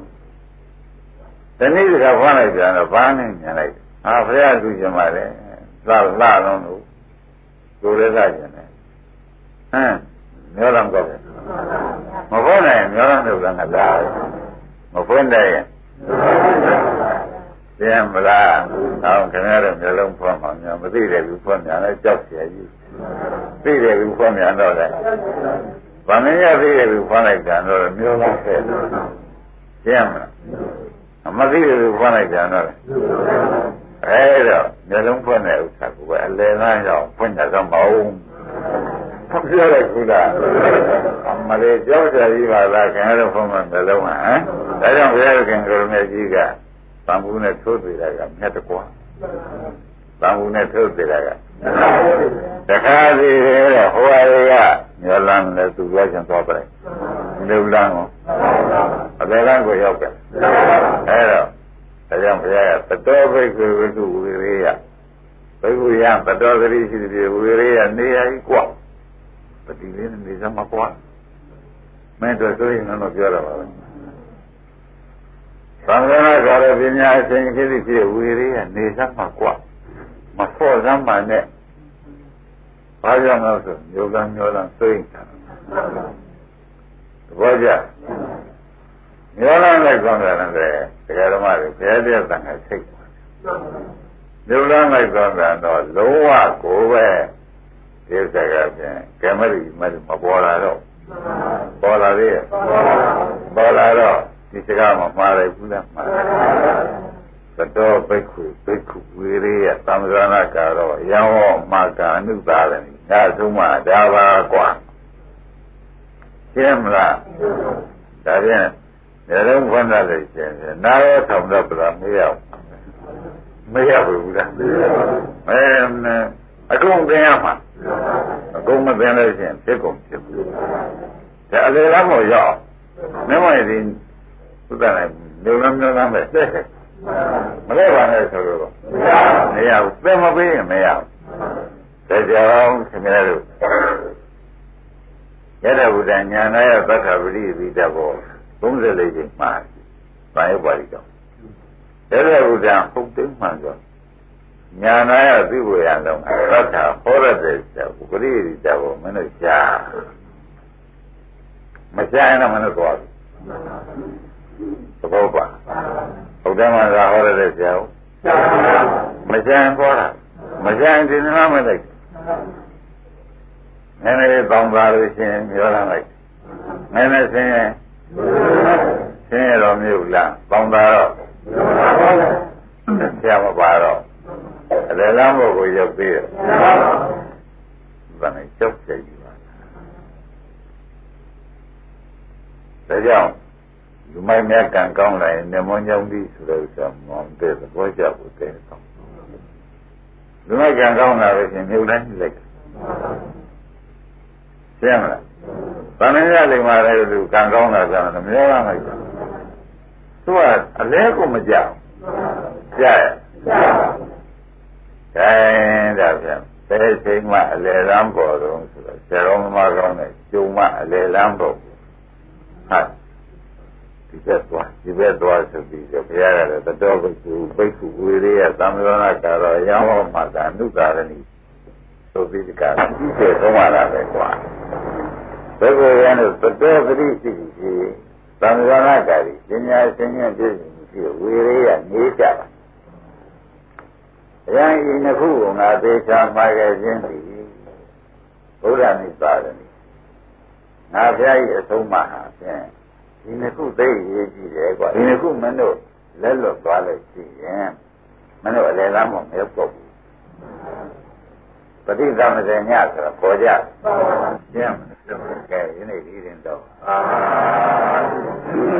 [SPEAKER 2] ဒီနေ့ကဖွင့်လိုက်ပြန်တော့ဘာနဲ့ညံလိုက်ဟာဘုရားသူကျင်ပါလေလာလာလုံးလို့ကိုယ်လည်းလာကျင်တယ်ဟမ်မျောလမ်းကောက်တယ်မဖွင့်နိုင်မျောလမ်းလို့ကငါလာမဖွင့်တဲ့သိရမလားဟောခင်ဗျားတို့မျိုးလုံးဖွင့်မှာများမသိတဲ့လူဖွင့်များလဲကြောက်เสียကြီးသိတဲ့လူဖွင့်များတော့လဲဗာမင်းရသိတဲ့လူဖွင့်လိုက်ကြတော့မျိုးလုံးခဲ့တယ်သိရမလားမသိတဲ့လူဖွင့်လိုက်ကြတော့လဲအဲတော့မျိုးလုံးဖွင့်တဲ့ဥစ္စာကိုပဲအလယ်သားရောက်ဖွင့်ကြတော့မဟုတ်ဖတ်ပြရတဲ့ကုလားအမလေးကြောက်ကြကြီးပါလားခင်ဗျားတို့ဖွင့်မှာမျိုးလုံးဟမ်ဒါကြောင့်ဘုရားခင်ကိုရမေကြီးကသံဃာနဲ့ထိုးသေးတာကမြတ်တကွာသံဃာနဲ့ထိုးသေးတာကတခါစီတဲ့ဟိုအရေကညောလန်းနဲ့သူရွာချင်သွားပြလိုက်လူလန်းကိုအပေလန်းကိုရောက်တယ်အဲတော့ဒါကြောင့်ဘုရားကတတော်ဘိက္ခုဝိတုဝိရိယဘိက္ခုယတတော်သတိရှိတဲ့ဝိရိယနေရာကြီးกว่าပတိလေးနေစမ်းမกว่าမင်းတို့ဆိုရင်တော့ပြောရပါဘူးသံဃာကာရပညာအရှင်ဖြစ်ဖြစ်ဝီရိယနေစမ်းမှာกว่าမဖော့စမ်းမှာနဲ့ဘာကြောင့်လဲဆိုယောဂမျိုးလားသိရင်တာသဘောကျမျိုးလားလိုက်ကောင်းတယ်တရားဓမ္မတွေဘုရားတရားသံဃာစိတ်မျိုးလားလိုက်ကောင်းတယ်တော့လုံးဝကိုပဲဒီစကားပြန်ကမရိမမပေါ်လာတော့ပေါ်လာသေးရဲ့ပေါ်လာတော့ဒီစကားမှာမှားတယ်ဘူးလားမှားတယ်သတောဘိက္ခုဘိက္ခုဝေရေယသံဃာနာကာရောယောဟောမာကာအနုသာရဏိဒါဆုံးမှဒါပါกว่าရှင်းမလားဒါဖြင့်နေလုံးဖွင့်တတ်လို့ရှင်းတယ်နာရောထောင်တော့ပြလားမရဘူးမရဘူးလားအဲအကုန်သင်ရမှာအကုန်မသင်လို့ရှင်းဖြစ်ကုန်ဖြစ်ဘူးဒါအလေလားမဟုတ်ရောက်မင်းမရင်ဥဒ္ဒနာမျိုးလုံးမျိုးလုံးပဲတဲ့မလဲပါနဲ့ဆိုတော့မရဘူးသင်မပေးရင်မရဘူးဒါကြောင့်ခင်ဗျားတို့ရတ္တဝုဒ္ဒညာနာယသတ္တပရိပိတဘောသုံးဆယ်လေးချိန်မှာဘာယပါဠိတော်ရတ္တဝုဒ္ဒဟုတ်တယ်မှန်ဆိုညာနာယသိဖို့ရအောင်သတ္တဟောရတဲ့ဆိုပရိပိတဘောမင်းတို့ရှားမရှားရင်တော့မင်းတို့သွားသဘောပါဟုတ်တယ်မှန်သာဟောရတဲ့ဆရာမရှားရင်သွားတာမရှားရင်ဒီနာမလိုက်နည်းနည်းတောင်းပါလို့ရှိရင်ပြောလာလိုက်နည်းနည်းဆင်းရဲဆင်းရဲတော့မြို့လားတောင်းတာတော့ဆရာမပါတော့အလေလမ်းဘုတ်ကိုရောက်သေးတယ်ဗာနဲ့ကြောက်ကြည့်ပါဒါကြောင့်လူမိုက်များကံကောင်းလိုက်နေမွန်ကြောင့်ဒီဆိုတော့ဆိုမောင်တဲ့သဘောကျဖို့တဲ့ကောင်းလူမိုက်ကံကောင်းလာလို့ရှိရင်မြို့တိုင်းလိုက်ရှင်းမလားဗာမင်းရလိမ္မာတဲ့လူကံကောင်းတာဆိုတော့မပြောရမှာသူကအလဲကိုမကြောက်ကြရကြဲဒါပြန်တဲ့ချိန်မှအလဲလမ်းပေါ်တော့ဆိုတော့ဆရာတော်မကောင်းတဲ့ကျုံမှအလဲလမ်းပေါ်ဟာဒီဘက်သွားဒီဘက်သွားဆိုပြီးတော့ဘုရားကလည်းတတော်ဘုသူဘိက္ခုဝေရေယသံဃာနာကာရောရောင်းဟောမှာကအနုကာရဏိဆိုပြီးဒီကဒီကျေဆုံးလာတာပဲကွာဘယ်လိုရလဲတတော်ပရိသိရှိသံဃာနာကာရီပညာရှင်ချင်းပြည့်စုံပြီးဝေရေယနေကြတာအရင်ဒီနှစ်ခုကငါသေချာမှားခဲ့ခြင်းသည်ဘုရားနိဗ္ဗာန်ငါဘုရားရဲ့အဆုံးအမဟာဖြင့်ဒီနှစ်ခုသိရေးကြည့်တယ်ကွာဒီနှစ်ခုမင်းတို့လက်လွတ်သွားလို့ရှိရင်မင်းတို့အလယ်လမ်းမမရောက်တော့ဘူးပဋိသမဇ္ဇညဆိုတော့ပေါ်ကြကျင်းကဲဒီနေ့ဒီရင်တော့အာ